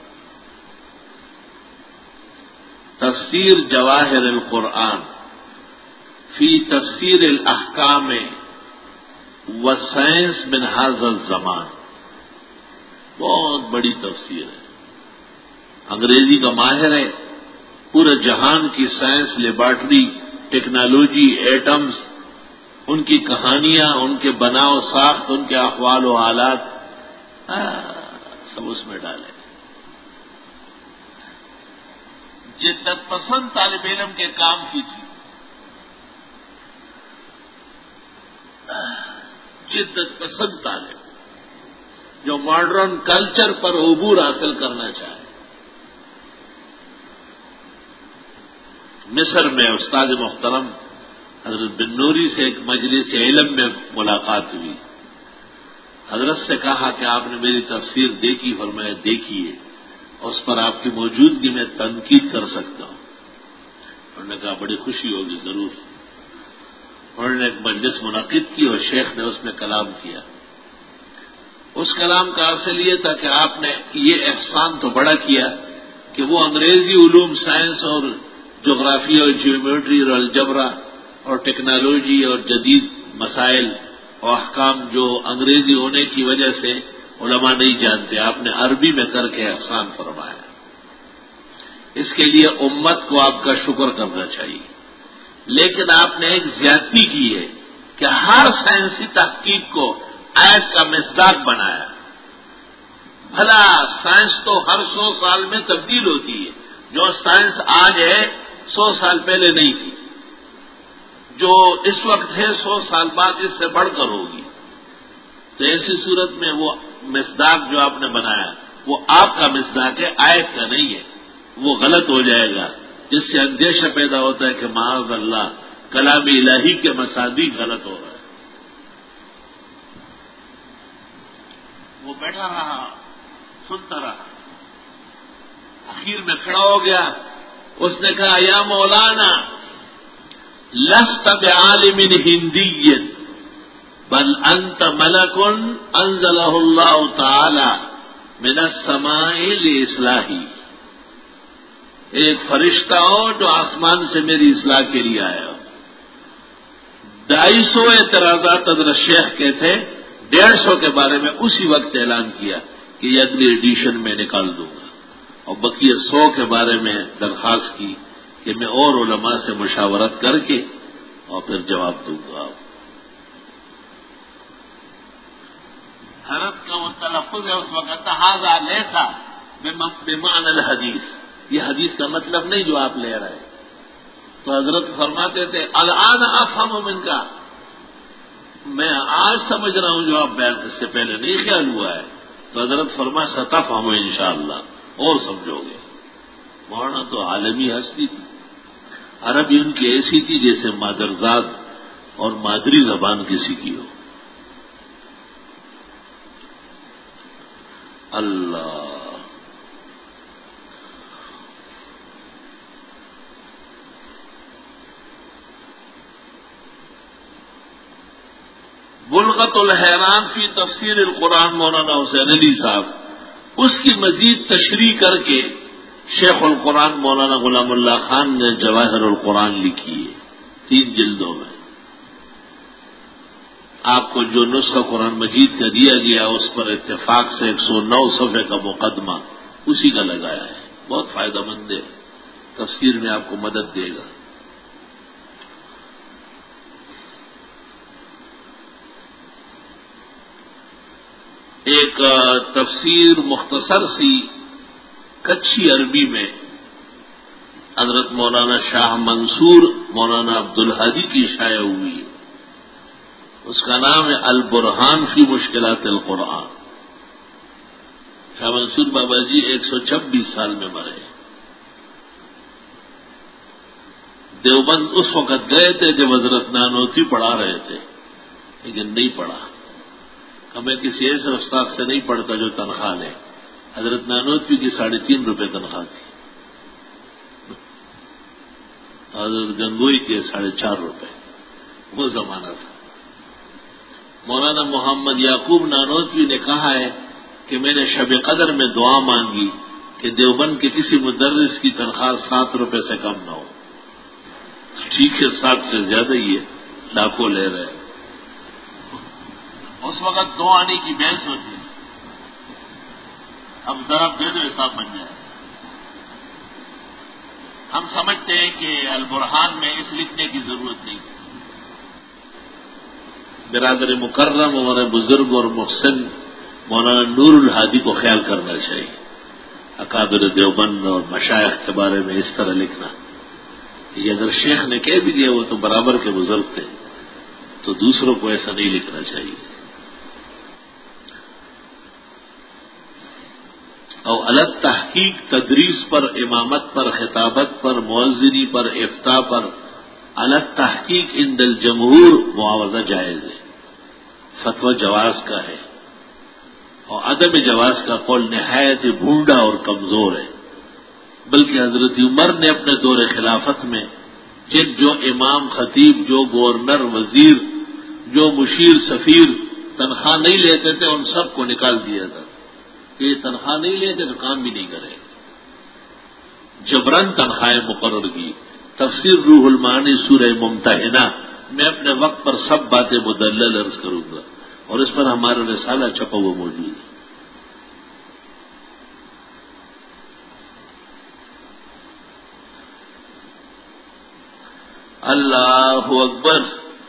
تفسیر جواہر القرآن فی تفسیر الاحکام و سائنس من ھذا الزمان. بہت بڑی تفسیر ہے. انگریزی کا ماہر ہے. پورے جہان کی سائنس لیبارٹری ٹیکنالوجی ایٹمز ان کی کہانیاں ان کے بناؤ ساخت ان کے احوال و حالات سب اس میں ڈالے. جدت پسند طالب علم کے کام کی تھی. جدت پسند طالب جو ماڈرن کلچر پر عبور حاصل کرنا چاہے. مصر میں استاد محترم حضرت بن نوری سے ایک مجلس علم میں ملاقات ہوئی. حضرت سے کہا کہ آپ نے میری تفسیر دیکھی اور میں دیکھی ہے اس پر آپ کی موجودگی میں تنقید کر سکتا ہوں. انہوں نے کہا بڑی خوشی ہوگی ضرور. انہوں نے ایک مجلس منعقد کی اور شیخ نے اس میں کلام کیا. اس کلام کا اصل یہ تھا کہ آپ نے یہ احسان تو بڑا کیا کہ وہ انگریزی علوم سائنس اور جغرافی اور جیومیٹری اور الجبرا اور ٹیکنالوجی اور جدید مسائل اور احکام جو انگریزی ہونے کی وجہ سے علماء نہیں جانتے، آپ نے عربی میں کر کے احسان فرمایا. اس کے لیے امت کو آپ کا شکر کرنا چاہیے. لیکن آپ نے ایک زیادتی کی ہے کہ ہر سائنسی تحقیق کو آیت کا مصداق بنایا. بھلا سائنس تو ہر 100 سال میں تبدیل ہوتی ہے. جو سائنس آج ہے 100 سال پہلے نہیں تھی. جو اس وقت ہے 100 سال بعد اس سے بڑھ کر ہوگی. تو ایسی صورت میں وہ مصداق جو آپ نے بنایا وہ آپ کا مصداق ہے، آیت کا نہیں ہے. وہ غلط ہو جائے گا، جس سے اندیشہ پیدا ہوتا ہے کہ معاذ اللہ کلام الہی کے مصادیق غلط ہو رہا ہے. وہ بیٹھا رہا، سنتا رہا، آخر میں کھڑا ہو گیا. اس نے کہا یا مولانا لست بعالم ہندی بل انت ملک انزلہ اللہ تعالی من السماء لاصلاحی. ایک فرشتہ ہو جو آسمان سے میری اصلاح کے لیے آیا ہو. 250 اعتراضات حضرت شیخ کے تھے، 150 کے بارے میں اسی وقت اعلان کیا کہ یہ اگلی ایڈیشن میں نکال دوں گا، اور بقیہ 100 کے بارے میں درخواست کی کہ میں اور علماء سے مشاورت کر کے اور پھر جواب دوں گا. حضرت کا وہ تلفظ ہے اس وقت ھذا لیس بمعنی الحدیث، یہ حدیث کا مطلب نہیں جو آپ لے رہے ہیں. تو حضرت فرماتے تھے الآن افہم من کا، میں آج سمجھ رہا ہوں جو آپ بیان اس سے پہلے نہیں خیال ہوا ہے. تو حضرت فرما ستفہم انشاءاللہ، اور سمجھو گے. مولانا تو عالمی ہستی تھی، عربی ان کی ایسی تھی جیسے مادرزاد اور مادری زبان کسی کی ہو. اللہ بلغت الحیران فی تفسیر القرآن مولانا حسین علی صاحب، اس کی مزید تشریح کر کے شیخ القرآن مولانا غلام اللہ خان نے جواہر القرآن لکھی ہے 3 جلدوں میں. آپ کو جو نسخہ قرآن مجید کا دیا گیا اس پر اتفاق سے 109 صفحے کا مقدمہ اسی کا لگایا ہے. بہت فائدہ مند ہے، تفسیر میں آپ کو مدد دے گا. ایک تفسیر مختصر سی کچھی عربی میں حضرت مولانا شاہ منصور مولانا عبدالحادی کی شائع ہوئی ہے. اس کا نام ہے البرہان فی مشکلات القرآن. شاہ منصور بابا جی 126 سال میں مرے. دیوبند اس وقت گئے تھے جب حضرت نانوتوی پڑھا رہے تھے، لیکن نہیں پڑھا. ہمیں کسی ایسے استاد سے نہیں پڑھتا جو تنخواہ لے. حضرت نانوتوی کی 3.5 روپے تنخواہ تھی، حضرت گنگوئی کے 4.5 روپے. وہ زمانہ تھا. مولانا محمد یعقوب نانوتوی نے کہا ہے کہ میں نے شب قدر میں دعا مانگی کہ دیوبند کے کسی مدرس کی تنخواہ 7 روپے سے کم نہ ہو. ٹھیک ہے 7 سے زیادہ ہی ہے، لاکھوں لے رہے ہیں. اس وقت 2 آنے کی بحث ہوتی ہے. اب ضرب دے دو حساب بن جائے. ہم سمجھتے ہیں کہ البرہان میں اس لکھنے کی ضرورت نہیں. برادر مکرم ہمارے بزرگ اور محسن مولانا نور الحادی کو خیال کرنا چاہیے. اکابر دیوبند اور مشائخ کے بارے میں اس طرح لکھنا، یہ اگر شیخ نے کہہ بھی دیا وہ تو برابر کے بزرگ تھے، تو دوسروں کو ایسا نہیں لکھنا چاہیے. اور الگ تحقیق تدریس پر، امامت پر، خطابت پر، مؤذنی پر، افتاء پر الگ تحقیق عند الجمہور معاوضہ جائز ہے. فتویٰ جواز کا ہے، اور عدم جواز کا قول نہایت بھونڈا اور کمزور ہے. بلکہ حضرت عمر نے اپنے دور خلافت میں جو امام، خطیب، جو گورنر، وزیر، جو مشیر، سفیر تنخواہ نہیں لیتے تھے ان سب کو نکال دیا تھا کہ یہ تنخواہ نہیں لیتے تو کام بھی نہیں کرے. جبرن تنخواہیں مقرر کی. تفسیر روح المعانی سورہ ممتحنہ میں اپنے وقت پر سب باتیں مدلل عرض کروں گا، اور اس پر ہمارا رسالہ چھپا ہوا موجود ہے. اللہ اکبر.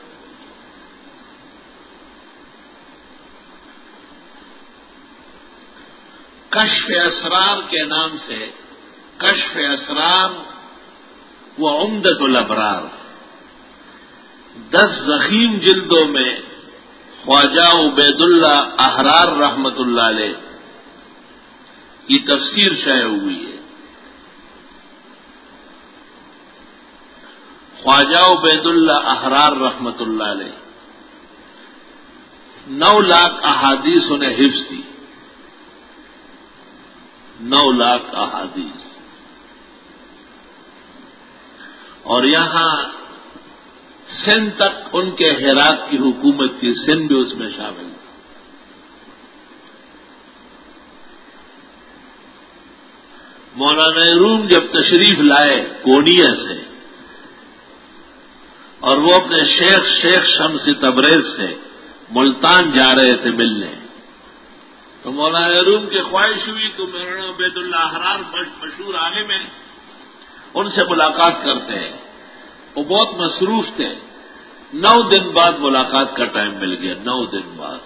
کشف اسرار کے نام سے، کشف اسرار و عمدۃ الابرار، 10 ضخیم جلدوں میں خواجہ عبید اللہ احرار رحمت اللہ علیہ کی تفسیر شائع ہوئی ہے. خواجہ عبید اللہ احرار رحمت اللہ علیہ 9 لاکھ احادیث انہیں حفظ تھی. 9 لاکھ احادیث. اور یہاں سندھ تک ان کے ہرات کی حکومت تھی، سندھ بھی اس میں شامل تھی. مولانا روم جب تشریف لائے کونیا سے، اور وہ اپنے شیخ شمس تبریز سے ملتان جا رہے تھے ملنے، تو مولانا روم کی خواہش ہوئی کہ مولانا عبید اللہ احرار مشہور عالم ہیں، ان سے ملاقات کرتے ہیں. وہ بہت مصروف تھے. 9 دن بعد ملاقات کا ٹائم مل گیا. 9 دن بعد.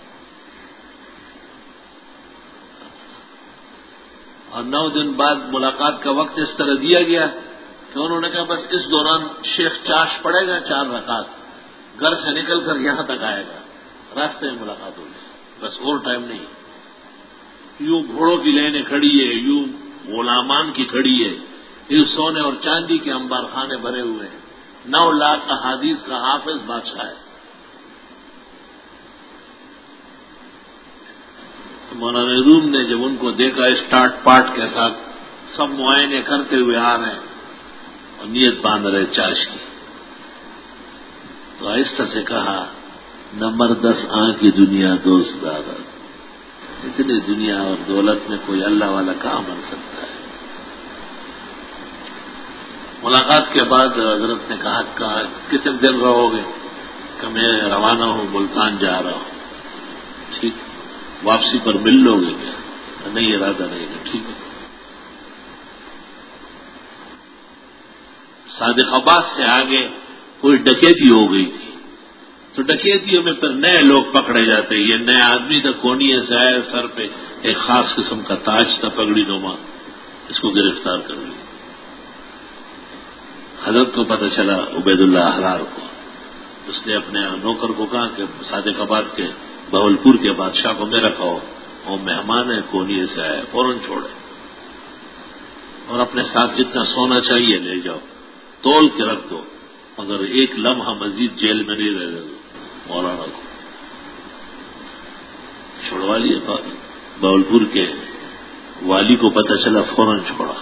اور 9 دن بعد ملاقات کا وقت اس طرح دیا گیا کہ انہوں نے کہا بس اس دوران شیخ چاش پڑے گا 4 رکعت، گھر سے نکل کر یہاں تک آئے گا، راستے میں ملاقات ہوگی، بس اور ٹائم نہیں. یوں گھوڑوں کی لائنیں کھڑی ہے، یوں غلامان کی کھڑی ہے، یوں سونے اور چاندی کے انبار خانے بھرے ہوئے ہیں. 9 لاکھ احادیث کا حافظ بادشاہ ہے. مولانا روم نے جب ان کو دیکھا اسٹارٹ پاٹ کے ساتھ سب معائنے کرتے ہوئے آ رہے ہیں اور نیت باندھ رہے چاش کی، تو آہستہ سے کہا نمبر 10 آنکھ کی دنیا دوست دادا. اتنی دنیا اور دولت میں کوئی اللہ والا کہاں بن سکتا ہے. ملاقات کے بعد حضرت نے کہا کتنے دن رہو گے؟ کہ میں روانہ ہوں، ملتان جا رہا ہوں. ٹھیک، واپسی پر مل لو گے کیا؟ نہیں، ارادہ نہیں ہے. ٹھیک ہے. صادق آباد سے آگے کوئی ڈکیتی ہو گئی تھی، تو ڈکیتیوں میں پھر نئے لوگ پکڑے جاتے. یہ نیا آدمی تھا، کونیے سے آیا، سر پہ ایک خاص قسم کا تاج تھا، پگڑی نما، اس کو گرفتار کر لیا. حضرت کو پتہ چلا عبید اللہ احرار کو. اس نے اپنے نوکر کو کہا کہ صادق آباد کے بہولپور کے بادشاہ کو میرا کہو، وہ مہمان ہے، کونیے سے آیا، فوراً چھوڑے، اور اپنے ساتھ جتنا سونا چاہیے لے جاؤ، تول کے رکھ دو، مگر ایک لمحہ مزید جیل میں نہیں رہ دو. مولانا کو چھوڑوا لیا. بہولپور کے والی کو پتہ چلا، فوراً چھوڑا.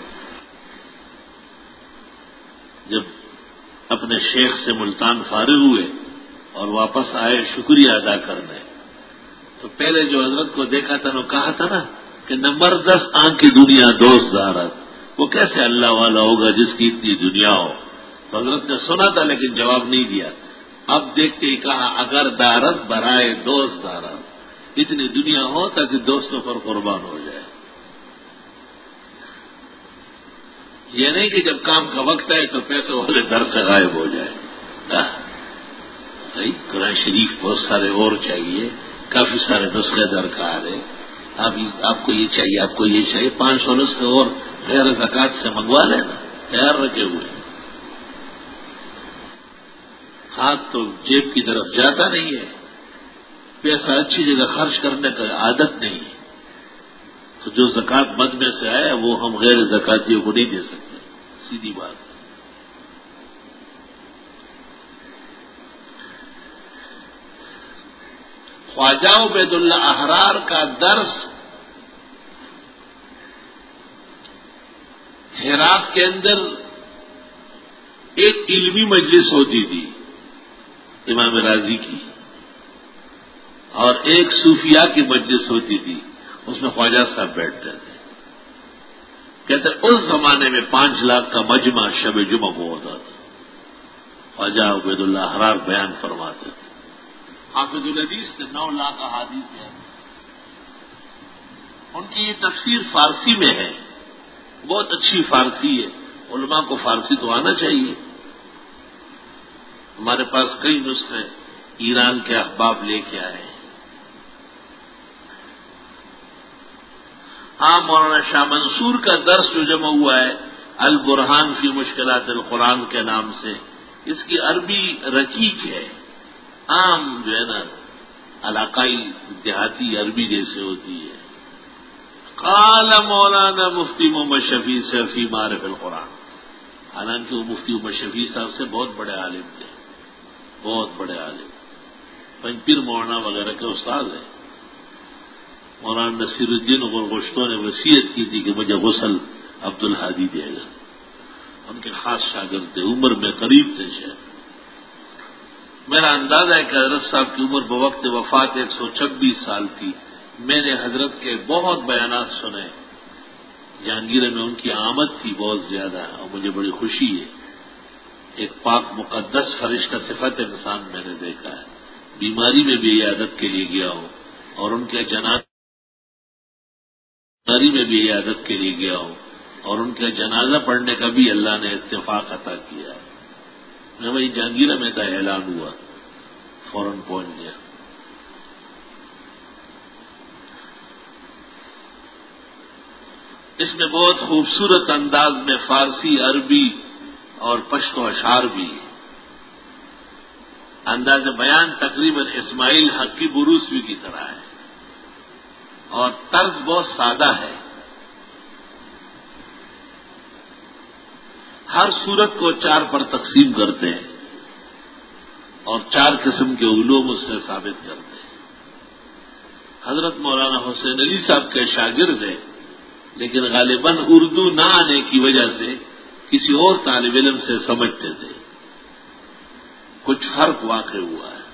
جب اپنے شیخ سے ملتان فارغ ہوئے اور واپس آئے شکریہ ادا کرنے، تو پہلے جو حضرت کو دیکھا تھا، وہ کہا تھا نا کہ نمبر 10 آنکھ کی دنیا دوست دارت، وہ کیسے اللہ والا ہوگا جس کی اتنی دنیا ہو. تو حضرت نے سنا تھا لیکن جواب نہیں دیا. اب دیکھ کے ہی کہا اگر دارت برائے دوست دارت، اتنی دنیا ہو تاکہ دوستوں پر قربان ہو جائے. یہ نہیں کہ جب کام کا وقت ہے تو پیسوں والے در سے غائب ہو جائے. قرآن شریف بہت سارے اور چاہیے، کافی سارے نسخے درکار ہے. آپ کو یہ چاہیے، آپ کو یہ چاہیے، 500 نسخے اور غیر زکوٰۃ سے منگوا لینا، تیار رکھے ہوئے. ہاتھ تو جیب کی طرف جاتا نہیں ہے، پیسہ اچھی جگہ خرچ کرنے کا عادت نہیں ہے. تو جو زکوٰۃ مد میں سے آیا وہ ہم غیر زکاتیوں کو نہیں دے سکتے، سیدھی بات. خواجہ عبید اللہ احرار کا درس ہرات کے اندر ایک علمی مجلس ہوتی تھی امام راضی کی، اور ایک صوفیاء کی مجلس ہوتی تھی، اس میں خواجہ صاحب بیٹھتے تھے. کہتے اس زمانے میں 5 لاکھ کا مجمع شب جمعہ کو ہوتا تھا. خواجہ عبید اللہ حرار بیان فرماتے تھے. حافظ الحدیث سے 9 لاکھ احادیث ہیں. ان کی یہ تفسیر فارسی میں ہے، بہت اچھی فارسی ہے. علماء کو فارسی تو آنا چاہیے. ہمارے پاس کئی نسخے ایران کے احباب لے کے آئے ہیں. ہاں، مولانا شاہ منصور کا درس جو جمع ہوا ہے البرہان فی مشکلات القرآن کے نام سے، اس کی عربی رقیق ہے، عام جو ہے نا علاقائی دیہاتی عربی جیسے ہوتی ہے. قال مولانا مفتی محمد شفیع سے فی معرف القرآن. حالانکہ وہ مفتی محمد شفیع صاحب سے بہت بڑے عالم تھے، بہت بڑے عالم، پنجپیر مولانا وغیرہ کے استاد ہیں. مولانا نصیر الدین غرغشتوں نے وصیت کی تھی کہ مجھے غسل عبد الحادی دے گا. ان کے خاص شاگرد تھے، عمر میں قریب تھے شاید. میرا اندازہ ہے کہ حضرت صاحب کی عمر بوقت وفات 126 سال تھی. میں نے حضرت کے بہت بیانات سنے. جہانگیر میں ان کی آمد تھی بہت زیادہ، اور مجھے بڑی خوشی ہے. ایک پاک مقدس فرشتہ صفت انسان میں نے دیکھا ہے. بیماری میں بھی عیادت کے لیے گیا ہوں، اور ان کے عیادت کے لیے گیا ہوں، اور ان کا جنازہ پڑھنے کا بھی اللہ نے اتفاق عطا کیا ہے. میں وہی جہانگیرہ میں تھا، اعلان ہوا، فوراً پہنچ گیا. اس میں بہت خوبصورت انداز میں فارسی، عربی اور پشتو اشعار بھی ہے. انداز بیان تقریباً اسماعیل حق کی بروسوی کی طرح ہے، اور طرز بہت سادہ ہے. ہر سورت کو 4 پر تقسیم کرتے ہیں اور 4 قسم کے علوم اس سے ثابت کرتے ہیں. حضرت مولانا حسین علی صاحب کے شاگرد ہیں، لیکن غالباً اردو نہ آنے کی وجہ سے کسی اور طالب علم سے سمجھتے تھے. کچھ فرق واقع ہوا ہے.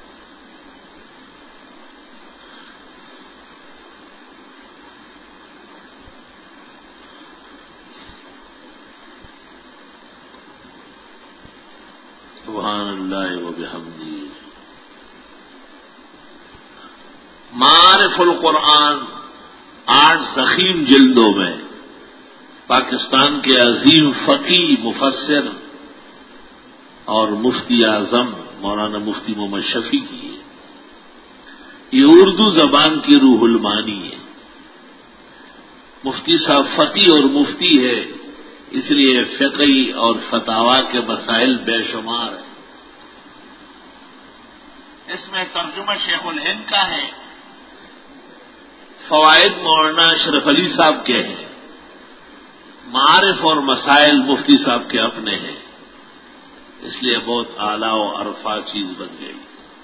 سبحان اللہ و بحمدہ. معارف القرآن 8 ضخیم جلدوں میں پاکستان کے عظیم فقی، مفسر اور مفتی اعظم مولانا مفتی محمد شفیع کی ہے. یہ اردو زبان کی روح المانی ہے. مفتی صاحب فقی اور مفتی ہے، اس لیے فقہی اور فتاوا کے مسائل بے شمار ہیں. اس میں ترجمہ شیخ الہند کا ہے، فوائد مولانا اشرف علی صاحب کے ہیں، معارف اور مسائل مفتی صاحب کے اپنے ہیں. اس لیے بہت اعلیٰ و عرفا چیز بن گئی.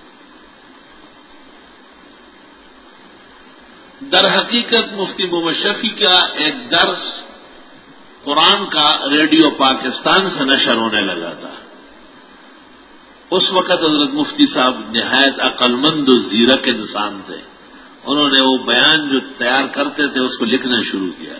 در حقیقت مفتی محمد شفیع کا ایک درس قرآن کا ریڈیو پاکستان سے نشر ہونے لگا تھا. اس وقت حضرت مفتی صاحب نہایت عقل مند و زیرک انسان تھے. انہوں نے وہ بیان جو تیار کرتے تھے اس کو لکھنا شروع کیا.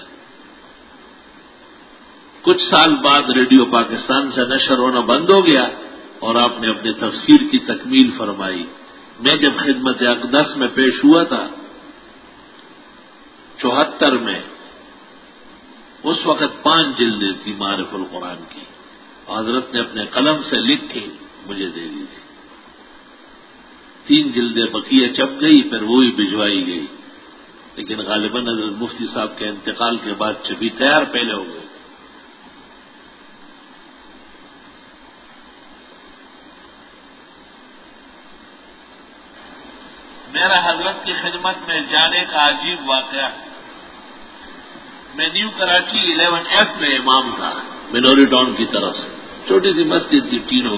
کچھ سال بعد ریڈیو پاکستان سے نشر ہونا بند ہو گیا اور آپ نے اپنی تفسیر کی تکمیل فرمائی. میں جب خدمت اقدس میں پیش ہوا تھا 74 میں، اس وقت 5 جلدیں تھی معرف القرآن کی. حضرت نے اپنے قلم سے لکھ کے مجھے دے دی تھی. 3 جلدیں بقیہ چپ گئی، پھر وہی بھجوائی گئی. لیکن غالباً حضرت مفتی صاحب کے انتقال کے بعد چھپی تیار پہلے ہو گئی. میرا حضرت کی خدمت میں جانے کا عجیب واقعہ ہے. میں نیو کراچی 11F میں امام تھا، منوری ٹاؤن کی طرف سے. چھوٹی سی مسجد تھی، تینوں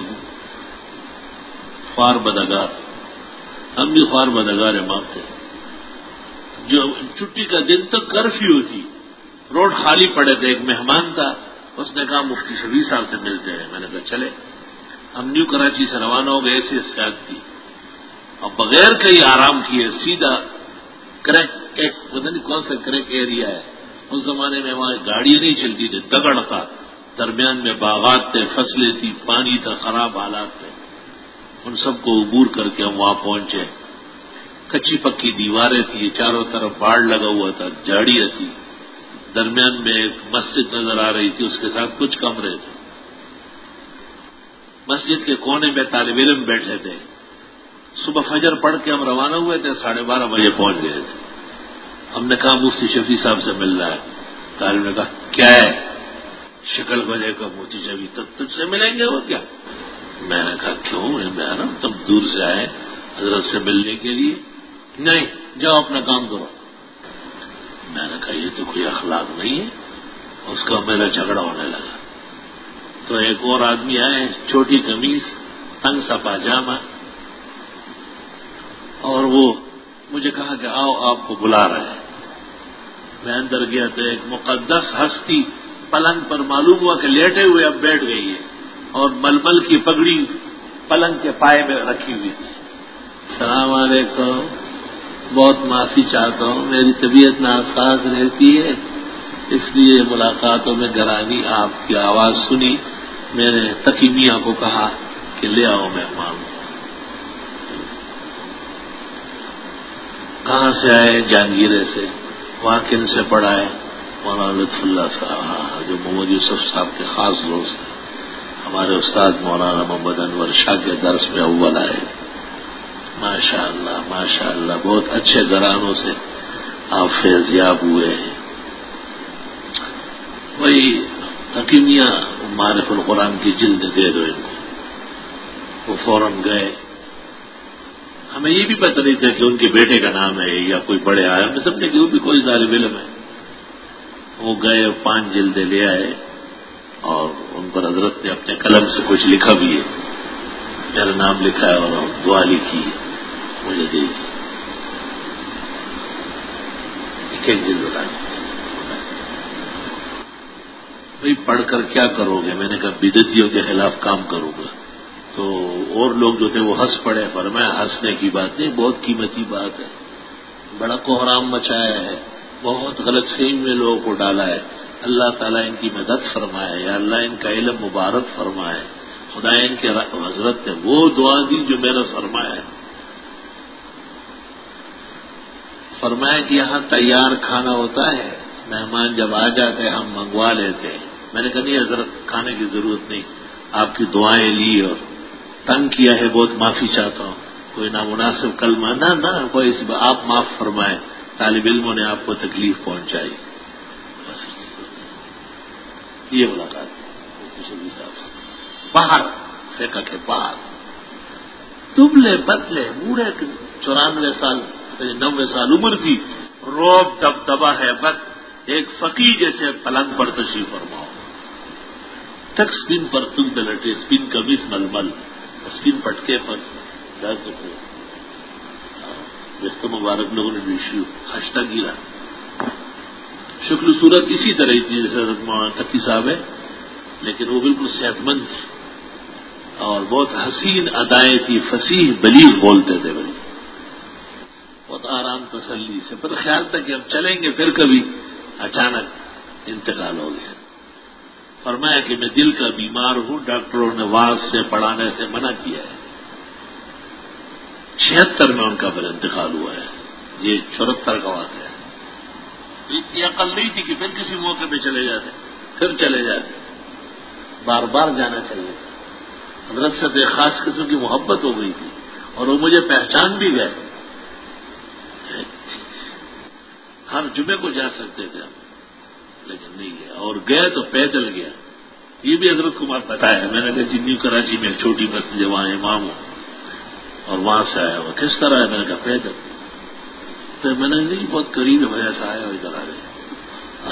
خوار بدگار، ہم بھی خوار بدگار امام تھے. جو چھٹی کا دن تک کرفیو تھی، روڈ خالی پڑے تھے. ایک مہمان تھا، اس نے کہا مفتی شفیع صاحب سے ملتے ہیں. میں نے کہا چلے. ہم نیو کراچی سے روانہ ہو گئے. ایسی احتیاط کی اور بغیر کہیں آرام کیے سیدھا کریک، پتہ نہیں کون سا کریک ایریا ہے، اس زمانے میں وہاں گاڑی نہیں چلتی تھی، دگڑ تھا، درمیان میں باغات تھے، فصلیں تھی، پانی تھا، خراب حالات تھے. ان سب کو عبور کر کے ہم وہاں پہنچے. کچی پکی دیواریں تھی، چاروں طرف باڑ لگا ہوا تھا، جھاڑیاں تھی، درمیان میں ایک مسجد نظر آ رہی تھی، اس کے ساتھ کچھ کمرے تھے. مسجد کے کونے میں طالب علم بیٹھے تھے. صبح فجر پڑھ کے ہم روانہ ہوئے تھے، 12:30 بجے پہنچ گئے تھے. ہم نے کہا مفتی شفیع صاحب سے مل رہا ہے. طالب نے کہا کیا ہے؟ شکل بجے کا مفتی شفیع تجھ سے ملیں گے وہ کیا؟ میں نے کہا کیوں؟ میں نا تم دور سے آئے حضرت سے ملنے کے لیے. نہیں، جاؤ اپنا کام کرو. میں نے کہا یہ تو کوئی اخلاق نہیں ہے. اس کا میرا جھگڑا ہونے لگا. تو ایک اور آدمی آئے، چھوٹی قمیص، تنگ سا پاجامہ، اور وہ مجھے کہا کہ آؤ آپ کو بلا رہے ہیں. میں اندر گیا تو ایک مقدس ہستی پلنگ پر معلوم ہوا کہ لیٹے ہوئے اب بیٹھ گئی ہے، اور ململ کی پگڑی پلنگ کے پائے میں رکھی ہوئی تھی. السلام علیکم، بہت معافی چاہتا ہوں، میری طبیعت ناساز رہتی ہے، اس لیے ملاقاتوں میں گرانی. آپ کی آواز سنی، میں نے تقی میاں کو کہا کہ لے آؤ مہمان. کہاں سے آئے؟ جہانگیرے سے. وہاں کن سے پڑھائے؟ مولانا لطف اللہ صاحب، جو محمد یوسف صاحب کے خاص دوست ہیں. ہمارے استاد مولانا محمد انور شاہ کے درس میں اول آئے. ماشاء اللہ ماشاء اللہ، بہت اچھے گھرانوں سے آپ فیضیاب ہوئے ہیں. وہی حکیمیہ معرف القرآن کی جلد دے دو ان کو. وہ فوراً گئے. ہمیں یہ بھی پتہ نہیں تھا کہ ان کے بیٹے کا نام ہے یا کوئی بڑے آئے. ہمیں سمجھے کہ وہ بھی کوئی طالب علم ہے. وہ گئے، 5 جلدیں لے آئے، اور ان پر حضرت نے اپنے قلم سے کچھ لکھا بھی ہے. میرا نام لکھا ہے اور دعا لکھی ہے، مجھے دی. ایک جلد بتا بھائی پڑھ کر کیا کرو گے؟ میں نے کہا بدعتیوں کے خلاف کام کروں گا. تو اور لوگ جو تھے وہ ہنس پڑے. فرمایا ہنسنے کی بات نہیں، بہت قیمتی بات ہے. بڑا کوحرام مچایا ہے، بہت غلط فہمی میں لوگوں کو ڈالا ہے. اللہ تعالیٰ ان کی مدد فرمائے، یا اللہ ان کا علم مبارک فرمائے. خدا ان کے حضرت نے وہ دعا دی جو میرا سرمایہ ہے. فرمایا کہ یہاں تیار کھانا ہوتا ہے، مہمان جب آ جاتے ہم منگوا لیتے ہیں. میں نے کہا نہیں حضرت، کھانے کی ضرورت نہیں، آپ کی دعائیں لی اور تنگ کیا ہے، بہت معافی چاہتا ہوں. کوئی نامناسب کلمہ نہ کوئی آپ معاف فرمائیں، طالب علموں نے آپ کو تکلیف پہنچائی. یہ ملاقات باہر فقہ کے باہر دبلے پتلے بوڑھے، 94 سال 90 سال عمر تھی، روب دبدبا ہے بس. ایک فقیر جیسے پلنگ پر تشریف فرماؤ، تک اسپن پر تم پہ لٹے، اسپن کمیز ململ، اسپن پٹکے پر درد کو جس مبارک لوگوں نے بھی ہنستا گرا. شکل صورت اسی طرح ہی تھی جیسے حضرت مولانا تقی صاحب ہے، لیکن وہ بالکل صحت مند تھے اور بہت حسین ادائیں تھی، فصیح بلیغ بولتے تھے. بھائی بہت آرام تسلی سے. پر خیال تھا کہ ہم چلیں گے، پھر کبھی اچانک انتقال ہو گیا. فرمایا کہ میں دل کا بیمار ہوں، ڈاکٹروں نے واز سے پڑھانے سے منع کیا ہے. 76 میں ان کا پھر انتقال ہوا ہے. یہ 74 کا واقعہ ہے. اتنی عقل نہیں تھی کہ پھر کسی موقع پہ چلے جاتے، پھر چلے جاتے. بار بار جانا چاہیے. حضرت سے تو ایک خاص قسم کی محبت ہو گئی تھی اور وہ مجھے پہچان بھی گئے. ہر جمعے کو جا سکتے تھے ہم، لیکن نہیں گیا، اور گئے تو پیدل گیا. یہ بھی حضرت کو بتایا ہے. میں نے کہا نیو کراچی میں ایک چھوٹی مسجد ہے، وہاں امام ہوں اور وہاں سے آیا ہوا. کس طرح ہے؟ میں نے کہا پیدل. پھر میں نے نہیں بہت قریب ہے، وجہ سے آیا ہو ادھر آ گئے.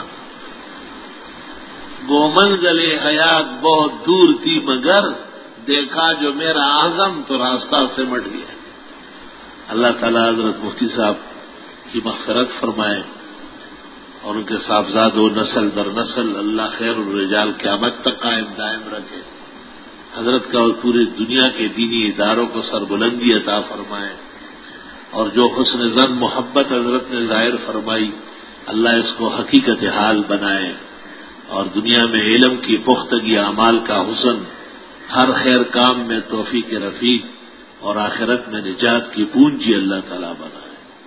وہ منزل حیات بہت دور تھی مگر دیکھا جو میرا اعظم تو راستہ سمٹ گیا. اللہ تعالیٰ حضرت مفتی صاحب کی مغفرت فرمائے اور ان کے صاحبزاد و نسل در نسل اللہ خیر الرجال قیامت تک قائم دائم رکھے. حضرت کا اور پوری دنیا کے دینی اداروں کو سربلندی عطا فرمائے. اور جو حسن زن محبت حضرت نے ظاہر فرمائی اللہ اس کو حقیقت حال بنائے اور دنیا میں علم کی پختگی، اعمال کا حسن، ہر خیر کام میں توفیق رفیق اور آخرت میں نجات کی پونجی اللہ تعالیٰ بنائے۔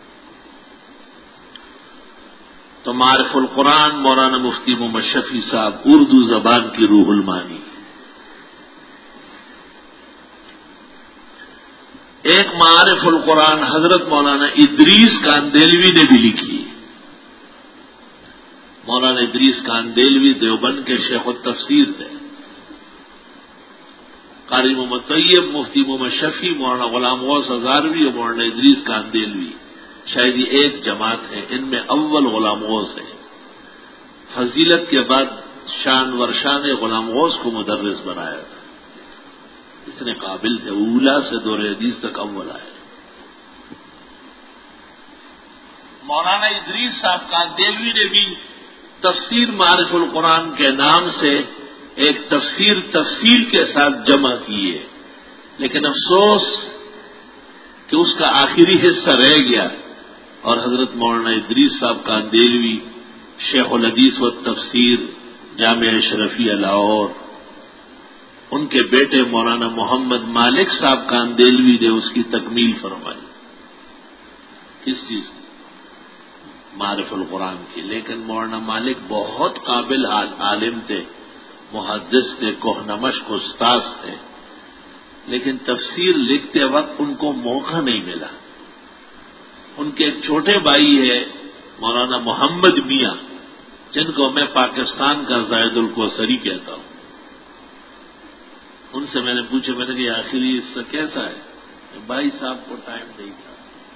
تو معرف القرآن مولانا مفتی محمد شفیع صاحب اردو زبان کی روح المانی۔ ایک معرف القرآن حضرت مولانا ادریس کاندیلوی نے بھی لکھی۔ مولانا ادریس کاندیلوی دیوبند کے شیخ التفسیر تھے۔ قاری محمد طیب، مفتی محمد شفیع، مولانا غلام غوث ہزاروی اور مولانا ادریس کاندیلوی شاید یہ ایک جماعت ہے۔ ان میں اول غلام غوث ہے۔ فضیلت کے بعد شان ورشان غلام غوث کو مدرس بنایا تھا، اتنے قابل تھے، اولا سے دور حدیث تک اول آئے۔ مولانا ادریس صاحب کاندیلوی نے بھی تفسیر معرف القرآن کے نام سے ایک تفسیر تفصیل کے ساتھ جمع کی ہے، لیکن افسوس کہ اس کا آخری حصہ رہ گیا اور حضرت مولانا ادریس صاحب کاندیلوی شیخ الحدیث و تفسیر جامعہ اشرفیہ لاہور، ان کے بیٹے مولانا محمد مالک صاحب کاندیلوی نے اس کی تکمیل فرمائی۔ کس چیز کی؟ معرف القرآن کی۔ لیکن مولانا مالک بہت قابل عالم تھے، محدث تھے، کوہنمشق استاذ تھے، لیکن تفسیر لکھتے وقت ان کو موقع نہیں ملا۔ ان کے ایک چھوٹے بھائی ہے مولانا محمد میاں، جن کو میں پاکستان کا زاہد الکوثری کہتا ہوں۔ ان سے میں نے پوچھا، میں نے کہ آخری اس سے کیسا ہے؟ بھائی صاحب کو ٹائم نہیں تھا،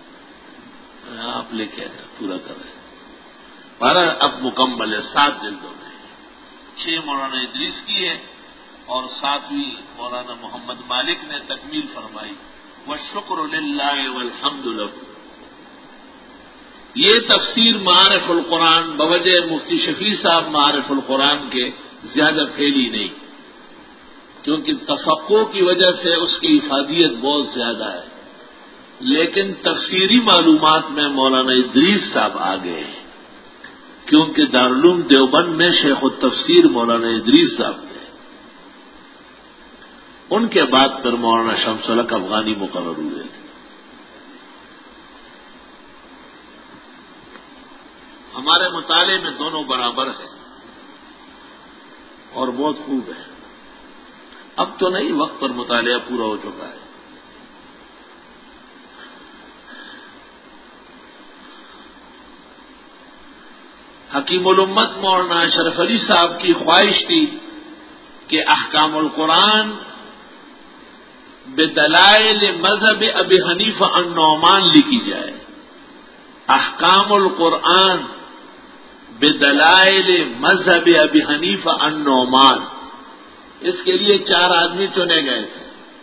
آپ لے کے آئے پورا کر رہے ہیں۔ 12 اب مکمل ہے، 7 جلدوں میں، 6 مولانا ادریس کی ہے اور 7ویں مولانا محمد مالک نے تکمیل فرمائی۔ والشکر للہ والحمد لہ۔ یہ تفسیر معرف القرآن بوجہ مفتی شفیع صاحب معرف القرآن کے زیادہ پھیلی نہیں، کیونکہ تفقع کی وجہ سے اس کی افادیت بہت زیادہ ہے، لیکن تفسیری معلومات میں مولانا ادریس صاحب آ گئے ہیں، کیونکہ دارالعلوم دیوبند میں شیخ التفسیر مولانا ادریس صاحب تھے۔ ان کے بعد پھر مولانا شمس الحق افغانی مقرر ہوئے تھے۔ ہمارے مطالعے میں دونوں برابر ہیں اور بہت خوب ہے۔ اب تو نہیں، وقت پر مطالعہ پورا ہو چکا ہے۔ حکیم الامت مولانا اشرف علی صاحب کی خواہش تھی کہ احکام القرآن بدلائل مذہب ابی حنیفہ النعمان لکھی جائے۔ احکام القرآن بدلائل مذہب ابی حنیفہ النعمان، اس کے لیے 4 آدمی چنے گئے تھے۔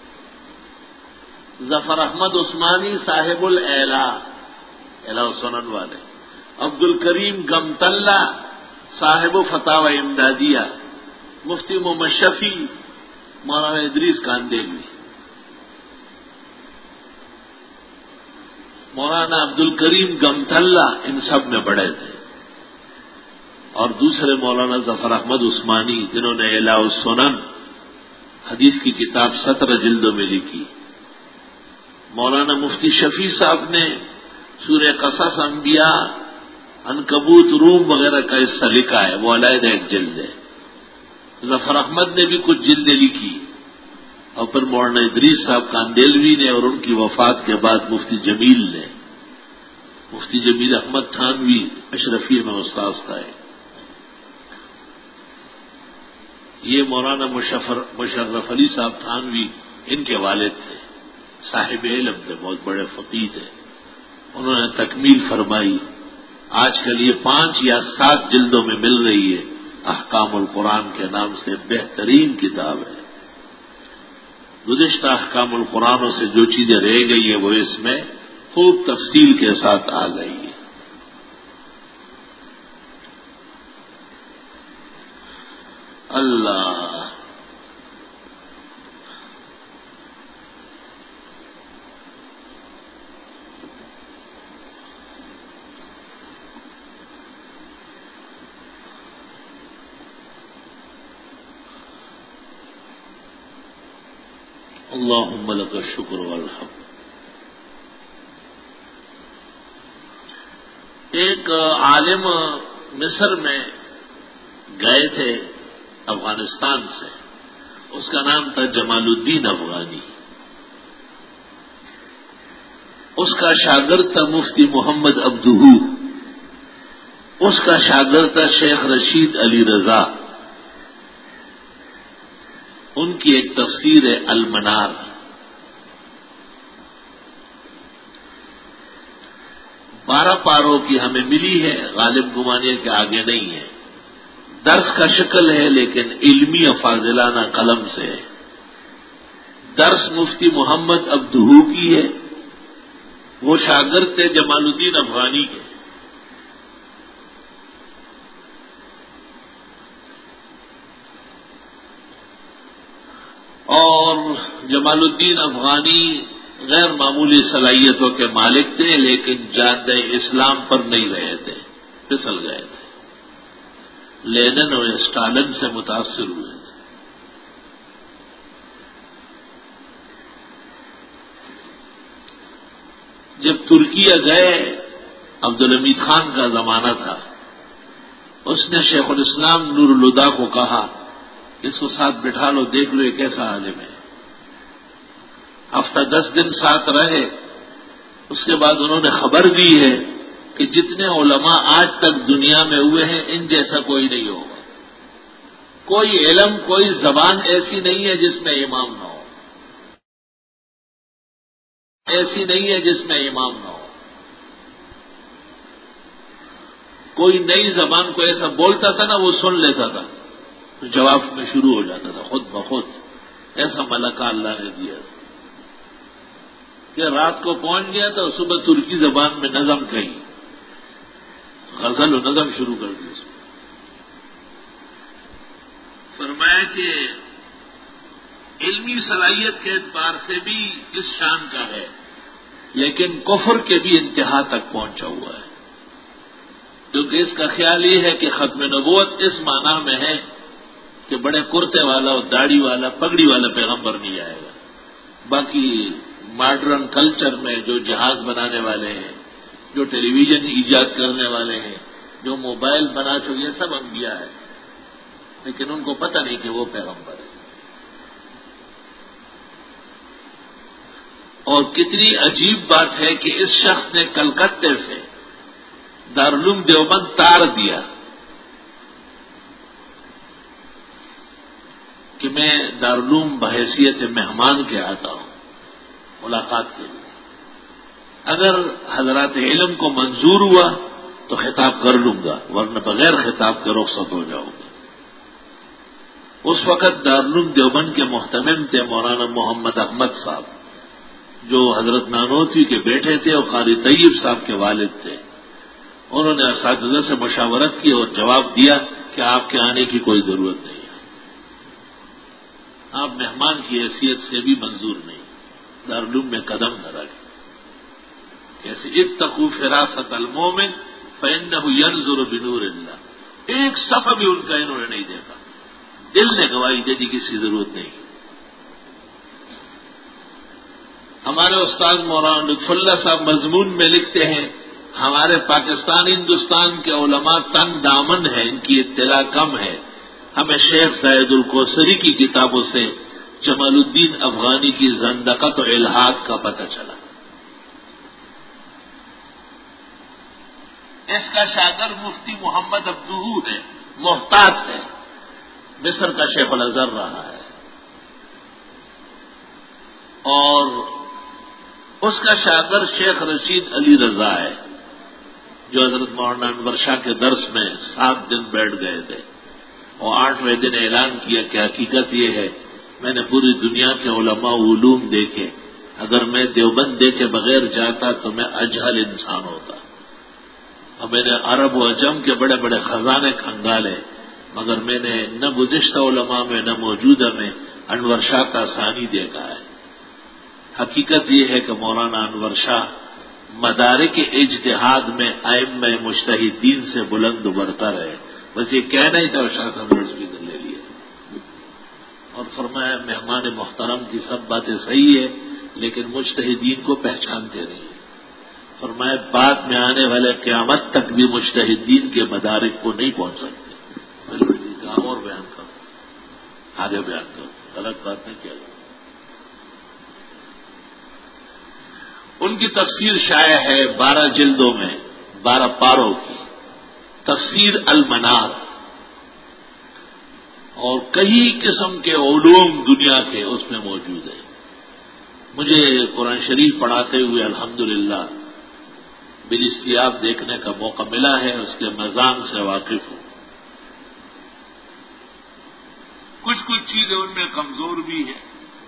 ظفر احمد عثمانی صاحب اعلیٰ سنن والے، عبد الکریم گمتلہ صاحب فتاوی امدادیہ، مفتی محمد شفیع، مولانا ادریس کاندیلوی۔ مولانا عبد الکریم گمتلہ ان سب میں بڑے تھے، اور دوسرے مولانا ظفر احمد عثمانی، جنہوں نے اعلیٰ السنن حدیث کی کتاب 17 جلدوں میں لکھی۔ مولانا مفتی شفیع صاحب نے سورہ قصص، انبیاء، عنکبوت، روم وغیرہ کا حصہ لکھا ہے، وہ علیحدہ ایک جلد ہے۔ ظفر احمد نے بھی کچھ جلدیں لکھی، اور پھر مولانا ادریس صاحب کاندیلوی نے، اور ان کی وفات کے بعد مفتی جمیل نے، مفتی جمیل احمد تھانوی اشرفیہ میں استاذ تھا۔ یہ مولانا مشرف علی صاحب تھانوی ان کے والد تھے، صاحب علم تھے، بہت بڑے فقیہ تھے۔ انہوں نے تکمیل فرمائی۔ آج کل یہ 5 یا 7 جلدوں میں مل رہی ہے، احکام القرآن کے نام سے بہترین کتاب ہے۔ گزشتہ احکام القرآنوں سے جو چیزیں رہ گئی ہیں وہ اس میں خوب تفصیل کے ساتھ آ گئی ہے۔ اللہ اللهم لك الشکر والحمد۔ ایک عالم مصر میں گئے تھے افغانستان سے، اس کا نام تھا جمال الدین افغانی۔ اس کا شاگرد تھا مفتی محمد عبدہ، اس کا شاگرد تھا شیخ رشید علی رضا۔ ان کی ایک تفسیر ہے المنار۔ بارہ پاروں کی ہمیں ملی ہے، غالب گمانے کے آگے نہیں ہے۔ درس کا شکل ہے لیکن علمی افاضلانہ قلم سے ہے۔ درس مفتی محمد عبدہ کی ہے، وہ شاگرد تھے جمال الدین افغانی کے۔ اور جمال الدین افغانی غیر معمولی صلاحیتوں کے مالک تھے، لیکن جادہ اسلام پر نہیں رہے تھے، پھسل گئے تھے، لینن اور اسٹالن سے متاثر ہوئے تھے۔ جب ترکیہ گئے، عبدالحمید خان کا زمانہ تھا، اس نے شیخ الاسلام نور الہدیٰ کو کہا اس کو ساتھ بٹھا لو، دیکھ لو یہ کیسا عالم ہے۔ ہفتہ 10 دن ساتھ رہے، اس کے بعد انہوں نے خبر دی ہے کہ جتنے علماء آج تک دنیا میں ہوئے ہیں ان جیسا کوئی نہیں ہوگا۔ کوئی علم، کوئی زبان ایسی نہیں ہے جس میں امام نہ ہو، ایسی نہیں ہے جس میں امام نہ ہو۔ کوئی نئی زبان کو ایسا بولتا تھا نا، وہ سن لیتا تھا تو جواب میں شروع ہو جاتا تھا خود بخود۔ ایسا ملکہ اللہ نے دیا کہ رات کو پہنچ گیا تو صبح ترکی زبان میں نظم کہی، غزل و نظم شروع کر دی۔ اس میں فرمایا کہ علمی صلاحیت کے اعتبار سے بھی اس شان کا ہے، لیکن کفر کے بھی انتہا تک پہنچا ہوا ہے، کیونکہ اس کا خیال یہ ہے کہ ختم نبوت اس معنی میں ہے کہ بڑے کرتے والا اور داڑھی والا پگڑی والا پیغمبر نہیں آئے گا۔ باقی ماڈرن کلچر میں جو جہاز بنانے والے ہیں، جو ٹیلی ویژن ایجاد کرنے والے ہیں، جو موبائل بنا چکے، یہ سب انبیاء ہیں، لیکن ان کو پتہ نہیں کہ وہ پیغمبر ہے۔ اور کتنی عجیب بات ہے کہ اس شخص نے کلکتے سے دارالعلوم دیوبند تار دیا کہ میں دارالعلوم بحیثیت مہمان کے آتا ہوں ملاقات کے لیے، اگر حضرات علم کو منظور ہوا تو خطاب کر لوں گا، ورنہ بغیر خطاب کے رخصت ہو جاؤں گا۔ اس وقت دارالعلوم دیوبند کے محتمم تھے مولانا محمد احمد صاحب، جو حضرت نانوتوی کے بیٹے تھے اور قاری طیب صاحب کے والد تھے۔ انہوں نے اساتذہ سے مشاورت کی اور جواب دیا کہ آپ کے آنے کی کوئی ضرورت نہیں ہے، آپ مہمان کی حیثیت سے بھی منظور نہیں، دارالعلوم میں قدم نہ رکھیں۔ کیسے اتقوا فراست المومن فإنه ينظر بنور اللہ، ایک صفحہ بھی ان کا انہوں نے نہیں دیکھا، دل نے گواہی دے دی کہ اس کی ضرورت نہیں۔ ہمارے استاد مولانا لطف اللہ صاحب مضمون میں لکھتے ہیں ہمارے پاکستان ہندوستان کے علماء تنگ دامن ہیں، ان کی اطلاع کم ہے، ہمیں شیخ زاہد الکوثری کی کتابوں سے جمال الدین افغانی کی زندقت و الحاد کا پتہ چلا۔ اس کا شاگرد مفتی محمد عبدہ ہے، محتاط ہے، مصر کا شیخ الازہر رہا ہے، اور اس کا شاگرد شیخ رشید علی رضا ہے، جو حضرت مولانا انور شاہ کے درس میں 7 دن بیٹھ گئے تھے، اور 8ویں دن اعلان کیا کہ حقیقت یہ ہے میں نے پوری دنیا کے علماء علوم دیکھے، اگر میں دیوبند دیکھے بغیر جاتا تو میں اجہل انسان ہوتا، اور میں نے عرب و عجم کے بڑے بڑے خزانے کھنگالے، مگر میں نے نہ گزشتہ علماء میں نہ موجودہ میں انور شاہ کا ثانی دیکھا ہے۔ حقیقت یہ ہے کہ مولانا انور شاہ مدارک اجتہاد میں ائمہ مجتہدین سے بلند برتر ہے، بس یہ کہنا ہی تھا، شاہ صاحب نے اسپیکر لے لیا۔ اور فرمایا مہمان محترم کی سب باتیں صحیح ہے لیکن مجتہدین کو پہچانتے نہیں ہیں۔ فرمایا بعد میں آنے والے قیامت تک بھی مجتہدین کے مدارک کو نہیں پہنچ سکتے۔ بالکل کہا اور بیان کرو، آگے بیان کرو، غلط بات نہیں کیا جائے۔ ان کی تفسیر شائع ہے 12 جلدوں میں 12 پاروں کی تفسیر المنار، اور کئی قسم کے علوم دنیا کے اس میں موجود ہیں۔ مجھے قرآن شریف پڑھاتے ہوئے الحمدللہ بالاشتیاق دیکھنے کا موقع ملا ہے، اس کے مضام سے واقف ہوں۔ کچھ چیزیں ان میں کمزور بھی ہیں۔